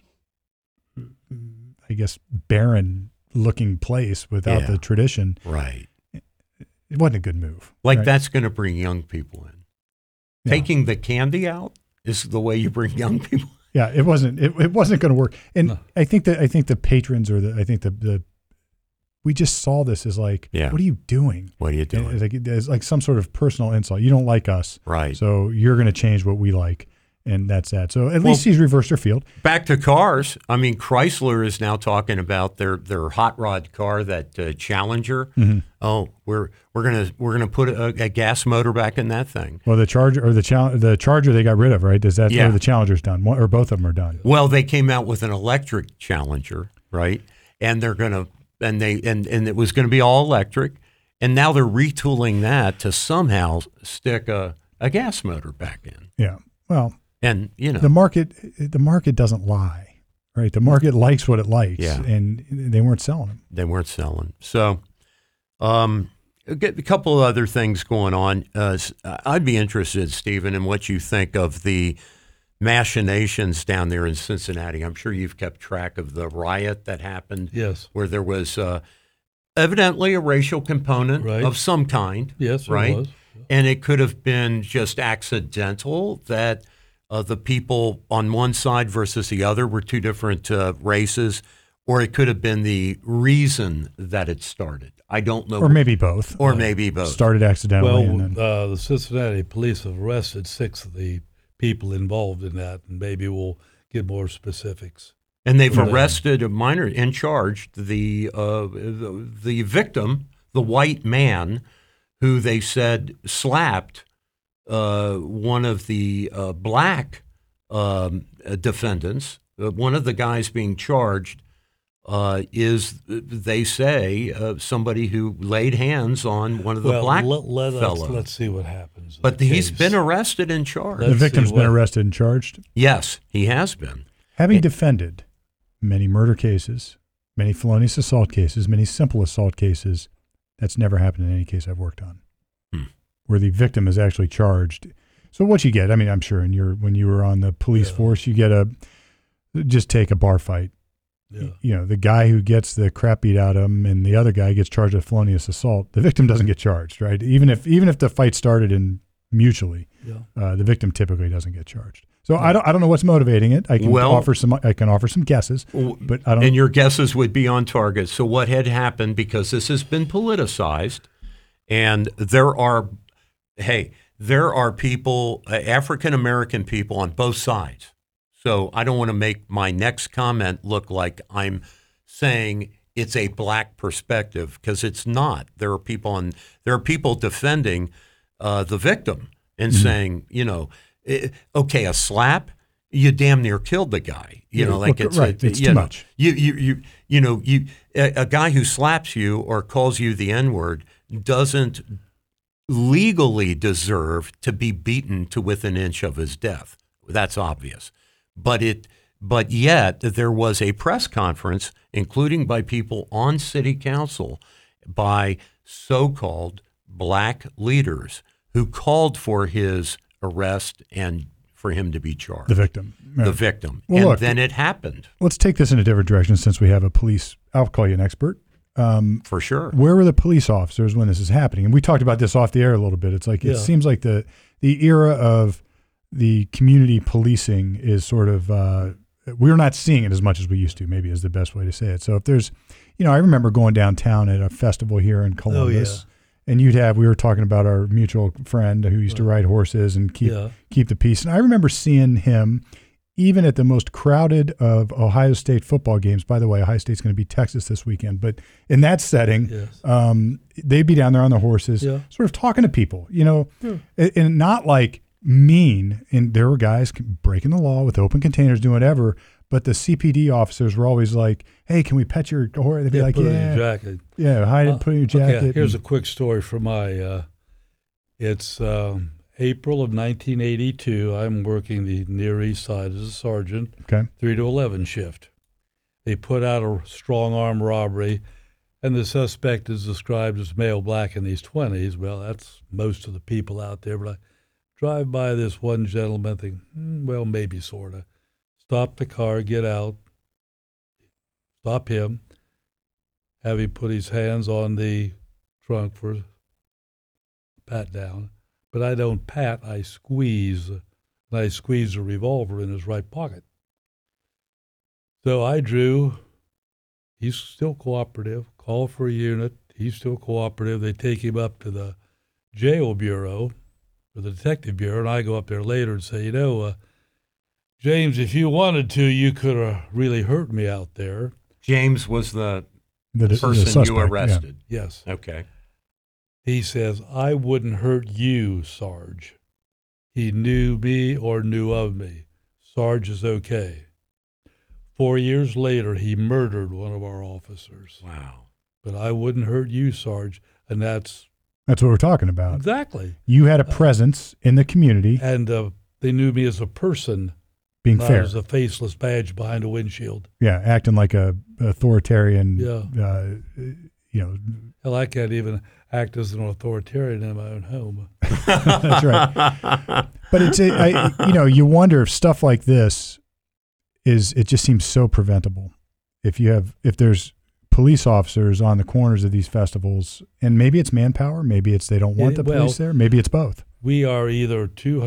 I guess, barren looking place without Yeah. the tradition. Right. It wasn't a good move. Like right? that's going to bring young people in. Yeah. Taking the candy out is the way you bring young people. Yeah, it wasn't. It wasn't going to work. And No. I think the patrons or the we just saw this as like, Yeah. what are you doing? What are you doing? It's like some sort of personal insult. You don't like us, Right. so you're going to change what we like, and that's that. So at least she's reversed her field. Back to cars. I mean, Chrysler is now talking about their hot rod car, that Challenger. Mm-hmm. Oh, we're gonna put a gas motor back in that thing. Well, the Charger they got rid of, right? Is that Yeah. or the Challenger's done, or both of them are done? Well, they came out with an electric Challenger, right? And they're gonna and it was going to be all electric, and now they're retooling that to somehow stick a gas motor back in. Yeah. Well, And you know, the market doesn't lie, right? The market likes what it likes, Yeah. and they weren't selling them. they weren't selling. So, a couple of other things going on. I'd be interested, Stephen, in what you think of the machinations down there in Cincinnati. I'm sure you've kept track of the riot that happened. Yes. Where there was evidently a racial component Right. of some kind. Yes, right? it was. And it could have been just accidental that the people on one side versus the other were two different races, or it could have been the reason that it started. I don't know. Or maybe both. Or maybe both. Started accidentally. Well, and then, the Cincinnati police have arrested 6 of the people involved in that, and maybe we'll get more specifics. And they've Yeah. arrested a minor and charged the victim, the white man, who they said slapped one of the black defendants. One of the guys being charged is, they say, somebody who laid hands on one of the black fellows. Let's see what happens. in But the he's case. been arrested and charged. Let's the victim's see been what- arrested and charged. Yes, he has been. Having defended many murder cases, many felonious assault cases, many simple assault cases, that's never happened in any case I've worked on, where the victim is actually charged. So what you get, I mean, I'm sure when you were on the police force, you get just take a bar fight. Yeah. You know, the guy who gets the crap beat out of him and the other guy gets charged with felonious assault. The victim doesn't get charged, right? Even if the fight started in mutually, Yeah. the victim typically doesn't get charged. So I don't know what's motivating it. I can offer some guesses, but I don't. And your guesses would be on target. So what had happened, because this has been politicized, and there are people, African American people on both sides. So I don't want to make my next comment look like I'm saying it's a black perspective, because it's not. There are people defending the victim and saying, you know, okay, a slap, you damn near killed the guy. You know, like it's right. It's too much. A guy who slaps you or calls you the N-word doesn't legally deserve to be beaten to within an inch of his death. That's obvious. But yet there was a press conference, including by people on city council, by so-called black leaders, who called for his arrest and for him to be charged. The victim. The victim. Well, and look, then it happened. Let's take this in a different direction since we have a police. I'll call you an expert. For sure. Where were the police officers when this is happening? And we talked about this off the air a little bit. It's like it seems like the era of the community policing is sort of we're not seeing it as much as we used to. Maybe is the best way to say it. So if there's, I remember going downtown at a festival here in Columbus. And we were talking about our mutual friend who used to ride horses and keep the peace. And I remember seeing him even at the most crowded of Ohio State football games. By the way, Ohio State's going to beat Texas this weekend. But in that setting, they'd be down there on their horses, sort of talking to people, and not like mean. And there were guys breaking the law with open containers, doing whatever. But the CPD officers were always like, "Hey, can we pet your horse?" They'd be like, put it in your jacket. hide it, put it in your jacket." Okay, here's a quick story from my. It's April of 1982, I'm working the Near East Side as a sergeant, Okay. 3 to 11 shift. They put out a strong arm robbery, and the suspect is described as male, black, in his 20s. Well, that's most of the people out there, but I drive by this one gentleman, think, well, maybe sort of. Stop the car, get out, stop him, have him put his hands on the trunk for pat down. But I don't pat, I squeeze. And I squeeze a revolver in his right pocket. So I drew. He's still cooperative. Call for a unit. He's still cooperative. They take him up to the jail bureau, or the detective bureau, and I go up there later and say, James, if you wanted to, you could have really hurt me out there. James was the The person suspect, you arrested. Yes. Okay. He says, I wouldn't hurt you, Sarge. He knew me or knew of me. Sarge is okay. 4 years later, he murdered one of our officers. Wow. But I wouldn't hurt you, Sarge. And that's That's what we're talking about. exactly. You had a presence in the community, And they knew me as a person, being not fair. as a faceless badge behind a windshield. Yeah, acting like a authoritarian. Yeah. Hell, I can't even act as an authoritarian in my own home. that's right. But you wonder if stuff like this it just seems so preventable. If there's police officers on the corners of these festivals, and maybe it's manpower, maybe it's they don't want the police there, maybe it's both. We are either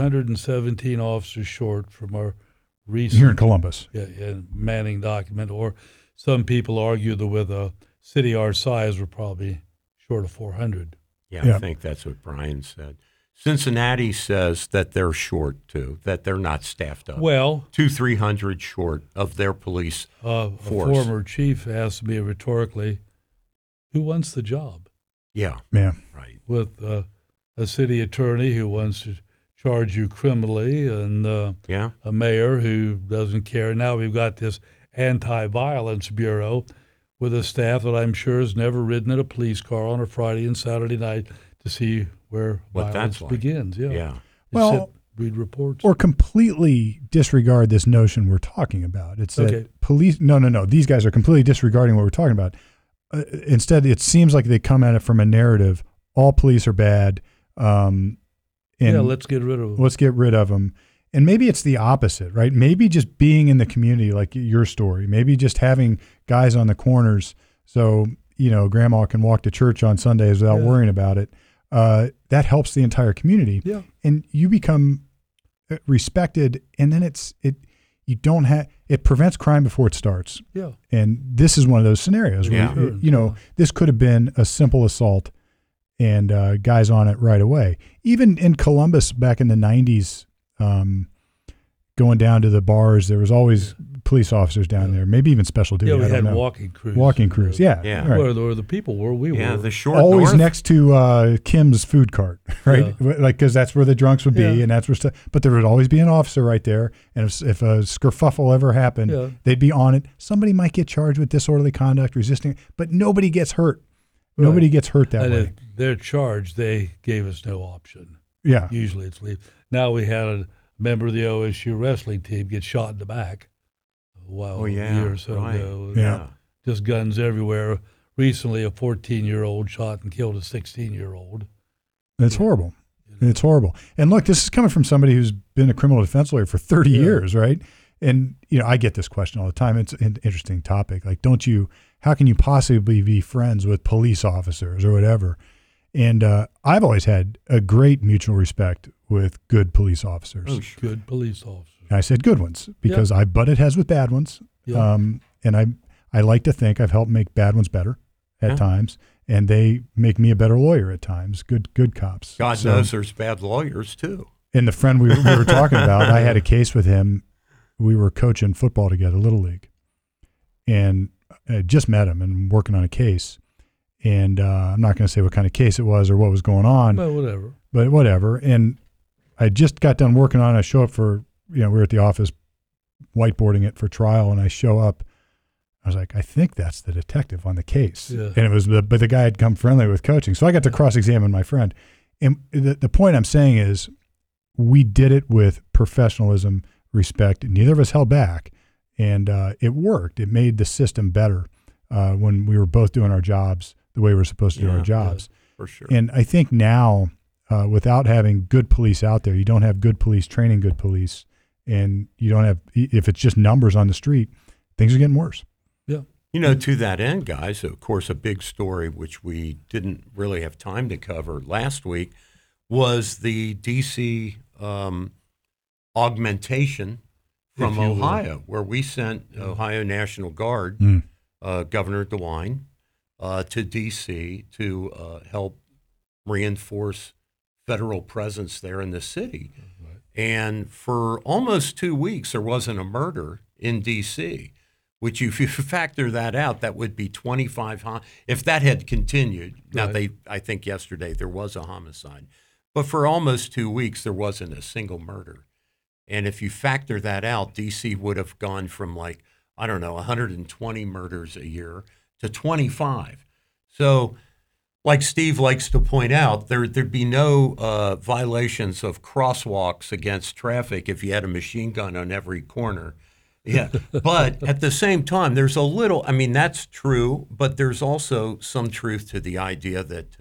217 officers short from our recent Here in Columbus. Manning document, or some people argue that with a city our size, we're probably short of 400. Yeah, I think that's what Brian said. Cincinnati says that they're short, too, that they're not staffed up. Well, 200-300 short of their police a force. former chief asked me rhetorically, who wants the job? Yeah. Yeah. Right. With a city attorney who wants to charge you criminally, and a mayor who doesn't care. Now we've got this anti-violence bureau with a staff that I'm sure has never ridden in a police car on a Friday and Saturday night to see where What violence that's like. begins. Yeah. Yeah. They Well, read reports. Or completely disregard this notion we're talking about. It's that police. No. These guys are completely disregarding what we're talking about. Instead, it seems like they come at it from a narrative. All police are bad. And let's get rid of them. Let's get rid of them. And maybe it's the opposite, right? Maybe just being in the community, like your story. Maybe just having guys on the corners, so grandma can walk to church on Sundays without worrying about it. That helps the entire community. Yeah. And you become respected, and then it prevents crime before it starts. Yeah. And this is one of those scenarios where this could have been a simple assault, and guys on it right away. Even in Columbus back in the 90s, going down to the bars, there was always police officers down there, maybe even special duty. Yeah, we I don't had know. walking crews. Walking crews, right. Where the people were, we were. The short always north. next to Kim's food cart, right? Yeah. Like, because that's where the drunks would be, and that's where but there would always be an officer right there, and if a skerfuffle ever happened, they'd be on it. Somebody might get charged with disorderly conduct, resisting, but nobody gets hurt. Right. Nobody gets hurt that way. If they're charged, they gave us no option. Yeah. Usually it's leave. Now we had a member of the OSU wrestling team get shot in the back a year or so ago. Yeah. Just guns everywhere. Recently, a 14-year-old shot and killed a 16-year-old. It's horrible. It's horrible. And look, this is coming from somebody who's been a criminal defense lawyer for 30 years, right? And, I get this question all the time. It's an interesting topic. Like, how can you possibly be friends with police officers or whatever? And I've always had a great mutual respect with good police officers. Oh, good police officers. And I said good ones because I butted heads with bad ones. Yeah. And I like to think I've helped make bad ones better at times. And they make me a better lawyer at times. Good cops. God knows there's bad lawyers too. And the friend we were talking about, I had a case with him. We were coaching football together, Little League. And I just met him and working on a case. And I'm not going to say what kind of case it was or what was going on. Well, whatever. But whatever. And I just got done working on it. I show up for, we were at the office whiteboarding it for trial, and I show up. I was like, I think that's the detective on the case. Yeah. And it was, but the guy had come friendly with coaching. So I got to cross-examine my friend. And the point I'm saying is, we did it with professionalism, respect. Neither of us held back, and it worked. It made the system better when we were both doing our jobs the way we're supposed to do our jobs. For sure. And I think now, without having good police out there, you don't have good police training good police, and you don't have, if it's just numbers on the street, things are getting worse. Yeah. You know, to that end, guys, of course, a big story which we didn't really have time to cover last week was the D.C. Augmentation from Ohio, where we sent Ohio National Guard, Governor DeWine, to D.C. to help reinforce federal presence there in the city. Right. And for almost 2 weeks, there wasn't a murder in D.C., which if you factor that out, that would be 25. If that had continued, now I think yesterday there was a homicide, but for almost 2 weeks, there wasn't a single murder. And if you factor that out, D.C. would have gone from 120 murders a year to 25. So like Steve likes to point out, there'd be no violations of crosswalks against traffic if you had a machine gun on every corner. Yeah, but at the same time, there's a little, that's true, but there's also some truth to the idea that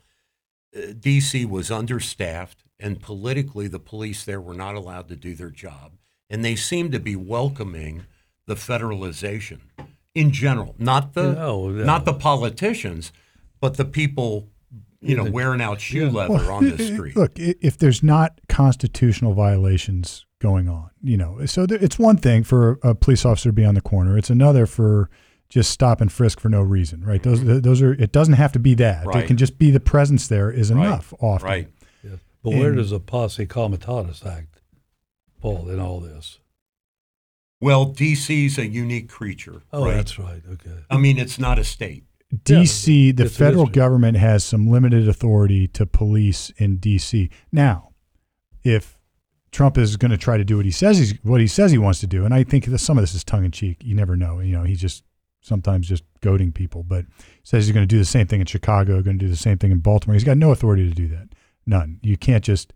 D.C. was understaffed, and politically the police there were not allowed to do their job. And they seem to be welcoming the federalization in general, not the politicians, but the people, wearing out shoe leather on the street. Look, if there's not constitutional violations going on, so it's one thing for a police officer to be on the corner. It's another for just stop and frisk for no reason, right? Those are. It doesn't have to be that. Right. It can just be the presence there is enough often. Right. Yeah. But where does the Posse Comitatus Act fall in all this? Well, D.C.'s a unique creature. Oh, right? That's right. Okay. It's not a state. D.C., the it's federal history. government has some limited authority to police in D.C. Now, if Trump is going to try to do what he says he wants to do, and I think that some of this is tongue in cheek. You never know. He's just sometimes just goading people, but says he's going to do the same thing in Chicago, going to do the same thing in Baltimore. He's got no authority to do that. None. You can't just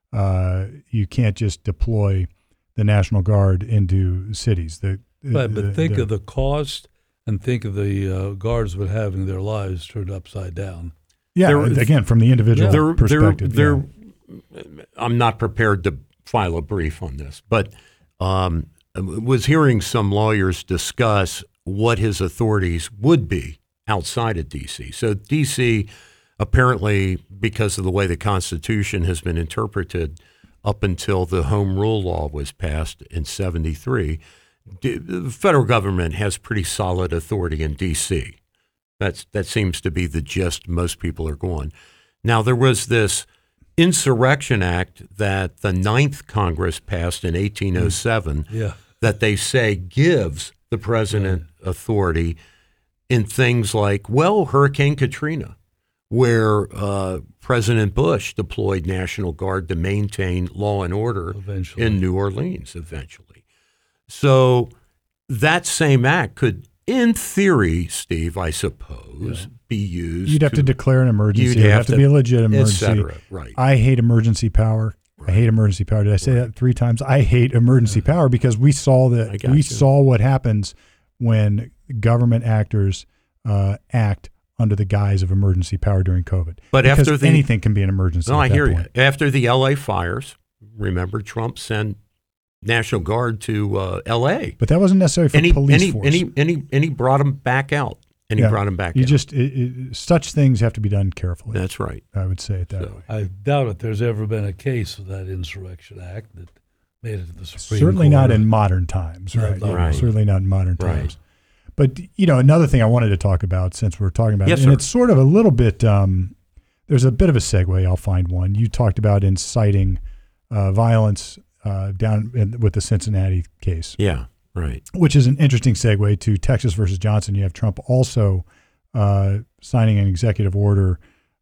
deploy the National Guard into cities. But think of the cost, and think of the guards with having their lives turned upside down. Yeah, again, from the individual perspective. I'm not prepared to file a brief on this, but was hearing some lawyers discuss what his authorities would be outside of D.C. So D.C., apparently, because of the way the Constitution has been interpreted up until the Home Rule Law was passed in 1973, the federal government has pretty solid authority in D.C. That seems to be the gist most people are going. Now, there was this Insurrection Act that the 9th Congress passed in 1807 that they say gives the president authority in things like, Hurricane Katrina, where President Bush deployed National Guard to maintain law and order in New Orleans eventually. So that same act could, in theory, Steve, I suppose, be used. You'd have to declare an emergency. It'd have to be a legit emergency. Et cetera. Right. I hate emergency power. Right. I hate emergency power. Did I say that 3 times? I hate emergency power because we saw saw what happens when government actors act under the guise of emergency power during COVID. But because after anything can be an emergency. No, at I that hear point. you. After the L.A. fires, remember Trump sent National Guard to L.A. But that wasn't necessarily for police force. And he brought them back out. And he brought them back out. Such things have to be done carefully. That's right. I would say it that way. I doubt if there's ever been a case of that Insurrection Act that made it to the Supreme Certainly Court. not in modern times, right? Right. Certainly not in modern Right. times. But, another thing I wanted to talk about since we're talking about Yes, it, and sir. it's sort of a little bit, there's a bit of a segue, I'll find one. You talked about inciting violence with the Cincinnati case. Yeah, right. Which is an interesting segue to Texas versus Johnson. You have Trump also signing an executive order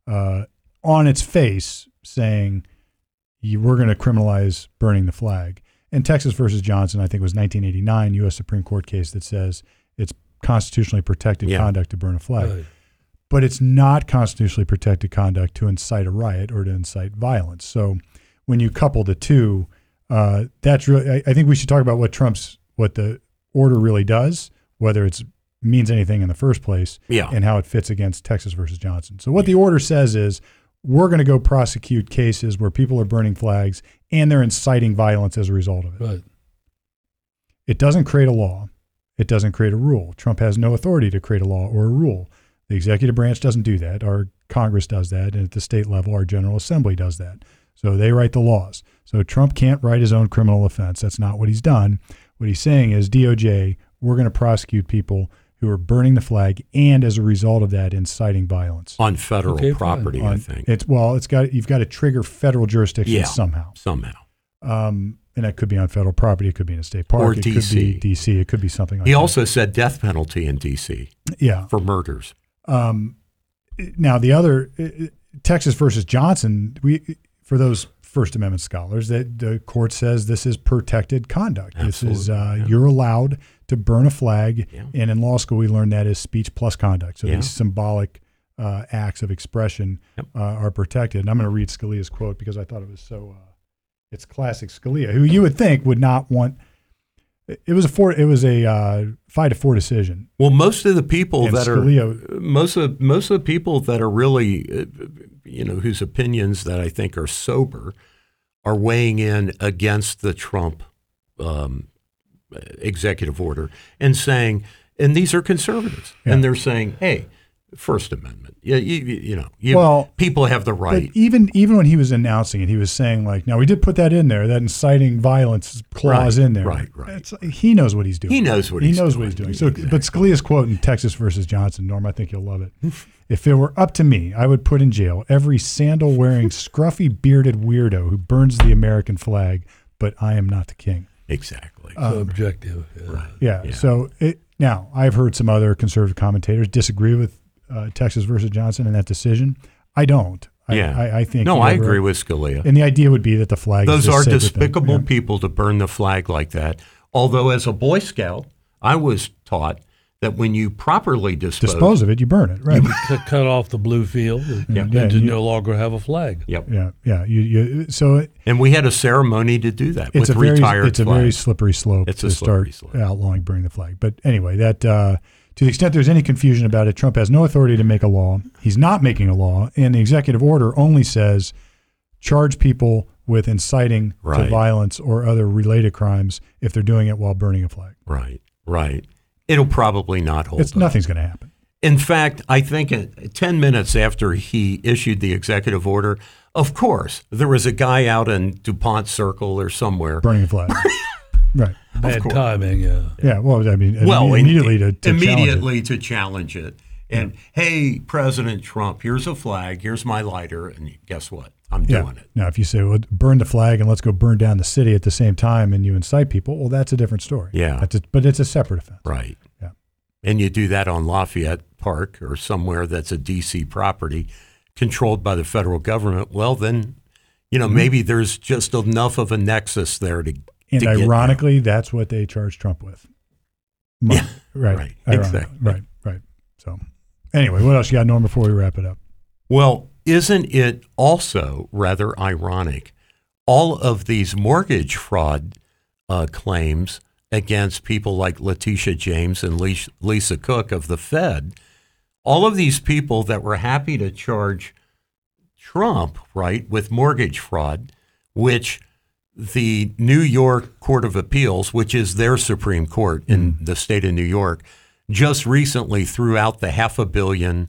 on its face saying we're going to criminalize burning the flag. And Texas versus Johnson, I think, was 1989 U.S. Supreme Court case that says it's constitutionally protected conduct to burn a flag. Right. But it's not constitutionally protected conduct to incite a riot or to incite violence. So when you couple the two, that's really. I think we should talk about what the order really does, whether it means anything in the first place, and how it fits against Texas versus Johnson. So what the order says is, we're going to go prosecute cases where people are burning flags and they're inciting violence as a result of it. Right. It doesn't create a law. It doesn't create a rule. Trump has no authority to create a law or a rule. The executive branch doesn't do that. Our Congress does that. And at the state level, our General Assembly does that. So they write the laws. So Trump can't write his own criminal offense. That's not what he's done. What he's saying is, DOJ, we're going to prosecute people who are burning the flag and, as a result of that, inciting violence on federal property. I think you've got to trigger federal jurisdiction somehow. And that could be on federal property. It could be in a state park. Or it DC. could be DC. It could be something like that. He also said death penalty in DC. Yeah. For murders. Now the other Texas versus Johnson, for those First Amendment scholars, that the court says this is protected conduct. Absolutely. This is you're allowed to burn a flag, and in law school we learned that is speech plus conduct. So these symbolic acts of expression are protected. And I'm going to read Scalia's quote because I thought it was so. It's classic Scalia, who you would think would not want. It was a 5-4 decision. Well, most of the people and that Scalia, are most of the people that are really, whose opinions that I think are sober, are weighing in against the Trump executive order and saying, and these are conservatives, and they're saying, hey, First Amendment, people have the right. But even when he was announcing it, he was saying, like, now we did put that in there, that inciting violence clause in there. Right. He knows what he's doing. He knows what he's doing. So, exactly. But Scalia's quote in Texas versus Johnson, Norm, I think you'll love it. If it were up to me, I would put in jail every sandal-wearing, scruffy-bearded weirdo who burns the American flag, but I am not the king. Exactly. So objective. Right. Yeah. So now I've heard some other conservative commentators disagree with Texas versus Johnson and that decision. I don't. I think. No, I agree with Scalia. And the idea would be that the flag. Those are despicable people to burn the flag like that. Although, as a Boy Scout, I was taught that when you properly dispose of it, you burn it. Right. You cut off the blue field and to no longer have a flag. Yep. Yeah. And we had a ceremony to do that with retired It's a very slippery slope to start outlawing burning the flag. But anyway, that to the extent there's any confusion about it, Trump has no authority to make a law. He's not making a law, and the executive order only says charge people with inciting to violence or other related crimes if they're doing it while burning a flag. Right. It'll probably not hold up. Nothing's going to happen. In fact, I think 10 minutes after he issued the executive order, of course, there was a guy out in DuPont Circle or somewhere burning a flag. Right. Bad timing, Yeah, well, I mean, immediately to challenge it. And, hey, President Trump, here's a flag, here's my lighter, and guess what? I'm doing it. Now, if you say, well, burn the flag and let's go burn down the city at the same time and you incite people, well, that's a different story. Yeah. But it's a separate offense. Right. Yeah. And you do that on Lafayette Park or somewhere that's a D.C. property controlled by the federal government, well, then, maybe there's just enough of a nexus there to And ironically, that's what they charged Trump with. Yeah, right. Exactly. Right. So, anyway, what else you got, Norm, before we wrap it up? Well, isn't it also rather ironic? All of these mortgage fraud claims against people like Letitia James and Lisa Cook of the Fed, all of these people that were happy to charge Trump, with mortgage fraud, which the New York Court of Appeals, which is their Supreme Court in the state of New York, just recently threw out the $500 million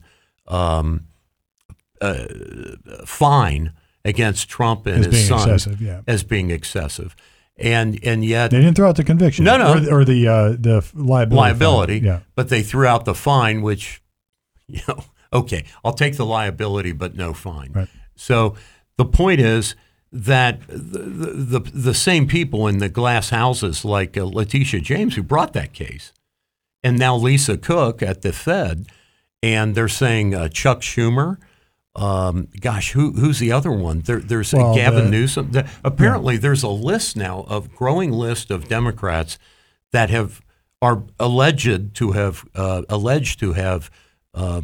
fine against Trump and his son as being excessive. And yet they didn't throw out the conviction. No, or the liability. Yeah. But they threw out the fine, which, okay, I'll take the liability, but no fine. Right. So the point is that the same people in the glass houses like Letitia James who brought that case, and now Lisa Cook at the Fed, and they're saying Chuck Schumer. Who's the other one? There's Gavin Newsom. Apparently, there's a list now, growing list of Democrats that are alleged to have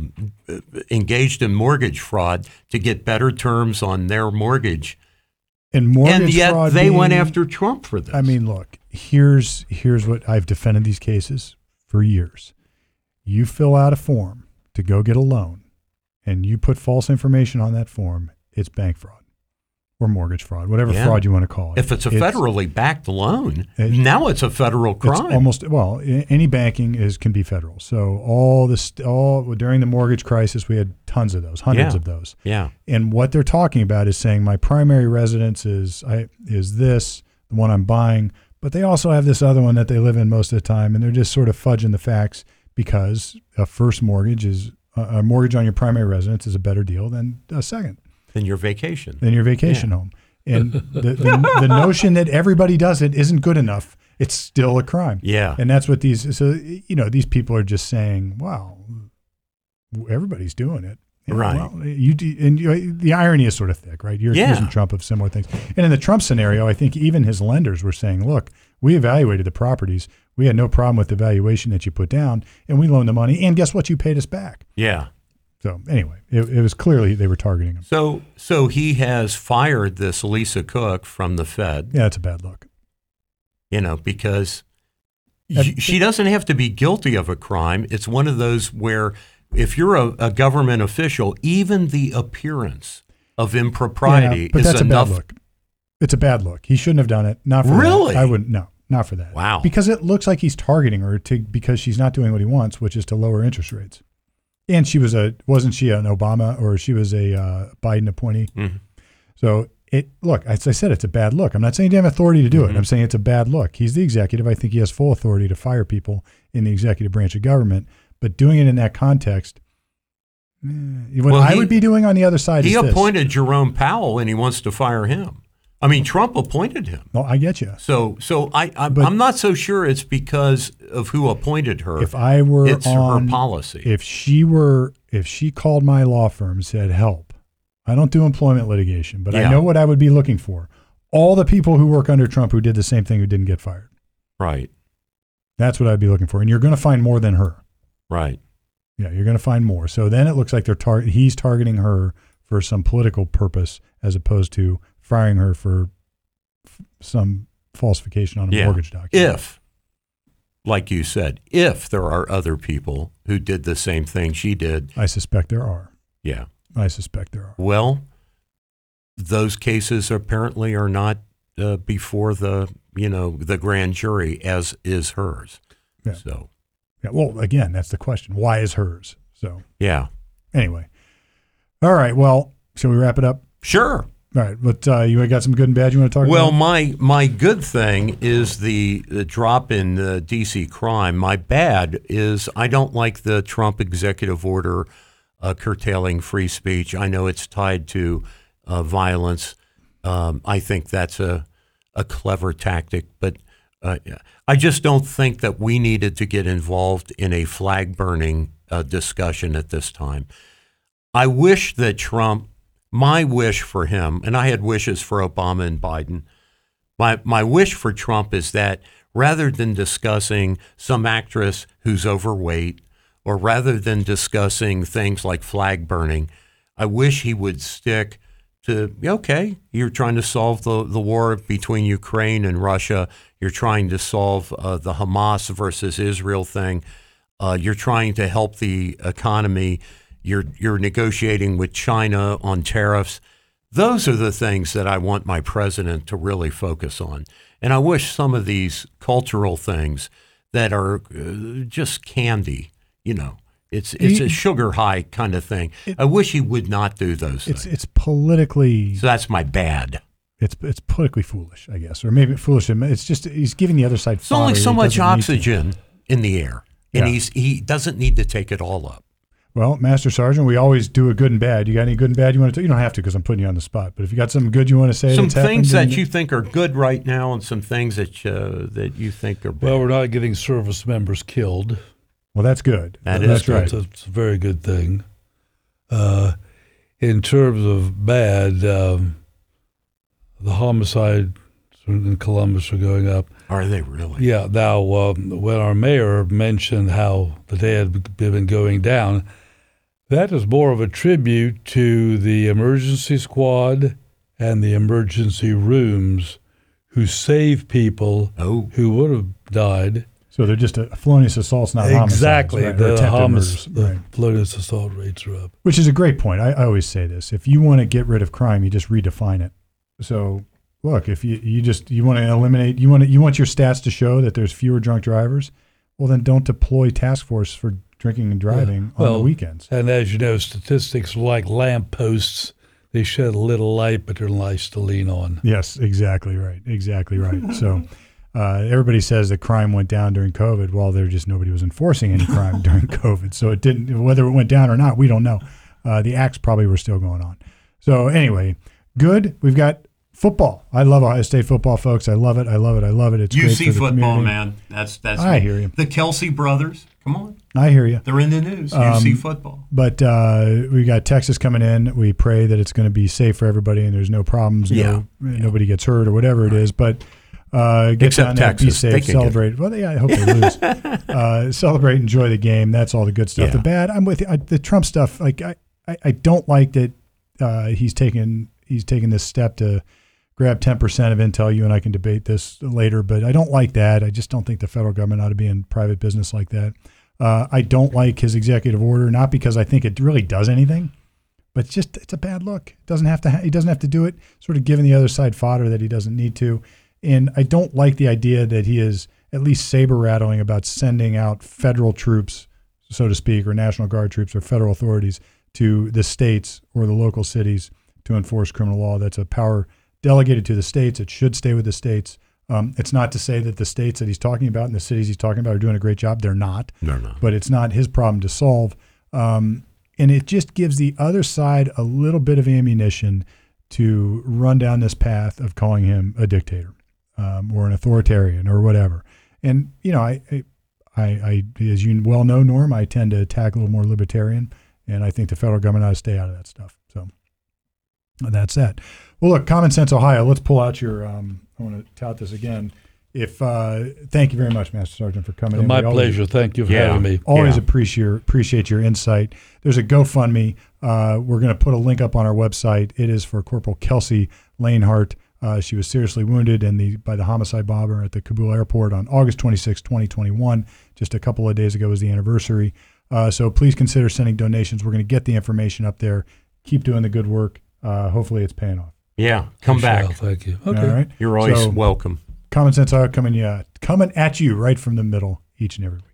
engaged in mortgage fraud to get better terms on their mortgage And mortgage and yet fraud they went being- after Trump for this. I mean, look, here's what I've defended these cases for years. You fill out a form to go get a loan, and you put false information on that form, it's bank fraud or mortgage fraud, whatever Yeah. fraud you want to call it. if it's a federally backed loan, now it's a federal It's crime. almost, well, any banking can be federal. So all during the mortgage crisis, we had tons of those, hundreds Yeah. of those. yeah. And what they're talking about is saying my primary residence is this, the one I'm buying, but they also have this other one that they live in most of the time, and they're just sort of fudging the facts because a first mortgage is a mortgage on your primary residence is a better deal than a second, Than your vacation. than your vacation home. And the notion that everybody does it isn't good enough. It's still a crime. Yeah. And that's what these people are just saying, wow, everybody's doing it. Yeah, Right. well, the irony is sort of thick, right? You're Yeah. accusing Trump of similar things. And in the Trump scenario, I think even his lenders were saying, look, we evaluated the properties. We had no problem with the valuation that you put down, and we loaned the money. And guess what? You paid us back. Yeah. So anyway, it was clearly they were targeting him. So he has fired this Lisa Cook from the Fed, Yeah, it's a bad look. because she doesn't have to be guilty of a crime. It's one of those where if you're a government official, even the appearance of impropriety but is that's enough. a bad look. It's a bad look. He shouldn't have done it. Not for Really? that. I wouldn't. No, not for that. Wow. Because it looks like he's targeting her because she's not doing what he wants, which is to lower interest rates. And wasn't she an Obama or she was a Biden appointee? Mhm. So as I said, it's a bad look. I'm not saying you have authority to do it. I'm saying it's a bad look. He's the executive. I think he has full authority to fire people in the executive branch of government. But doing it in that context, what I would be doing on the other side He is this. appointed Jerome Powell, and he wants to fire him. I mean, Trump appointed him. No, I get you. So I'm not so sure it's because of who appointed her. If I were it's on her policy. If she called my law firm and said, help, I don't do employment litigation, but I Yeah. know what I would be looking for. All the people who work under Trump who did the same thing who didn't get fired. Right. That's what I'd be looking for. And you're going to find more than her. Right. Yeah, you're going to find more. So then it looks like he's targeting her for some political purpose as opposed to firing her for some falsification on a mortgage document. If, like you said, if there are other people who did the same thing she did. I suspect there are. Yeah. I suspect there are. Well, those cases apparently are not before the grand jury, as is hers. Yeah. So, Yeah, well, again, that's the question. Why is hers? So yeah. anyway. All right. Well, shall we wrap it up? Sure. All right. But you got some good and bad you want to talk Well, about? my good thing is the drop in D.C. crime. My bad is I don't like the Trump executive order curtailing free speech. I know it's tied to violence. I think that's a clever tactic, but I just don't think that we needed to get involved in a flag burning discussion at this time. I wish that Trump, my wish for him, and I had wishes for Obama and Biden, my wish for Trump is that rather than discussing some actress who's overweight, or rather than discussing things like flag burning, I wish he would stick to, okay, you're trying to solve the war between Ukraine and Russia. You're trying to solve the Hamas versus Israel thing. You're trying to help the economy. You're negotiating with China on tariffs. Those are the things that I want my president to really focus on. And I wish some of these cultural things that are just candy, it's a sugar high kind of thing. I wish he would not do those things. It's politically. So that's my bad. It's politically foolish, I guess, or maybe foolish. It's just he's giving the other side. It's only so much oxygen in the air, and Yeah. he doesn't need to take it all up. Well, Master Sergeant, we always do a good and bad. You got any good and bad you want to? You don't have to because I'm putting you on the spot. But if you got something good you want to say, Some that's things happened that you think are good right now, and some things that you think are bad. Well, we're not getting service members killed. well, that's good. That is That's good. right. That's a very good thing. In terms of bad, the homicides in Columbus are going up. Are they really? Yeah. Now, when our mayor mentioned how they had been going down, that is more of a tribute to the emergency squad and the emergency rooms who save people who would have died. So they're just felonious assaults, not Exactly. homicides. Right? Or attempted murders. Right. Felonious assault rates are up. Which is a great point. I always say this. If you want to get rid of crime, you just redefine it. So look, if you want to eliminate, you want your stats to show that there's fewer drunk drivers, well then don't deploy task force for drinking and driving on the weekends. And as you know, statistics like lampposts, they shed a little light, but they're nice to lean on. Yes, exactly right. Exactly right. So everybody says that crime went down during COVID. Well, nobody was enforcing any crime during COVID. So it didn't, whether it went down or not, we don't know. The acts probably were still going on. So anyway, good. We've got football. I love Ohio State football, folks. I love it. I love it. I love it. It's UC great for the football, community. man. That's. I hear you. The Kelsey brothers. Come on. I hear you. They're in the news. UC football. But we got Texas coming in. We pray that it's going to be safe for everybody and there's no problems. Nobody gets hurt or whatever it is. But get except down there, Texas. be safe, celebrate. Well, I hope they lose. Celebrate, enjoy the game. That's all the good stuff. Yeah. The bad, I'm with you. The Trump stuff. Like I don't like that he's taken this step to grab 10% of intel. You and I can debate this later, but I don't like that. I just don't think the federal government ought to be in private business like that. I don't like his executive order, not because I think it really does anything, but it's a bad look. It doesn't have to. He doesn't have to do it. Sort of giving the other side fodder that he doesn't need to. And I don't like the idea that he is at least saber rattling about sending out federal troops, so to speak, or National Guard troops or federal authorities to the states or the local cities to enforce criminal law. That's a power delegated to the states. It should stay with the states. It's not to say that the states that he's talking about and the cities he's talking about are doing a great job. They're not. They're not. But it's not his problem to solve. And it just gives the other side a little bit of ammunition to run down this path of calling him a dictator or an authoritarian or whatever. And, you know, I as you well know, Norm, I tend to attack a little more libertarian, and I think the federal government ought to stay out of that stuff. So that's that. Well, look, Common Sense Ohio, let's pull out your, I want to tout this again. Thank you very much, Master Sergeant, for coming in. My pleasure. Thank you for having me. Always appreciate your insight. There's a GoFundMe. We're going to put a link up on our website. It is for Corporal Kelsey Lanehart. She was seriously wounded by the homicide bomber at the Kabul airport on August 26, 2021. Just a couple of days ago was the anniversary. So please consider sending donations. We're going to get the information up there. Keep doing the good work. Hopefully it's paying off. Yeah, come back. Thank you. Okay. All right. You're always welcome. Common Sense Ohio coming at you right from the middle each and every week.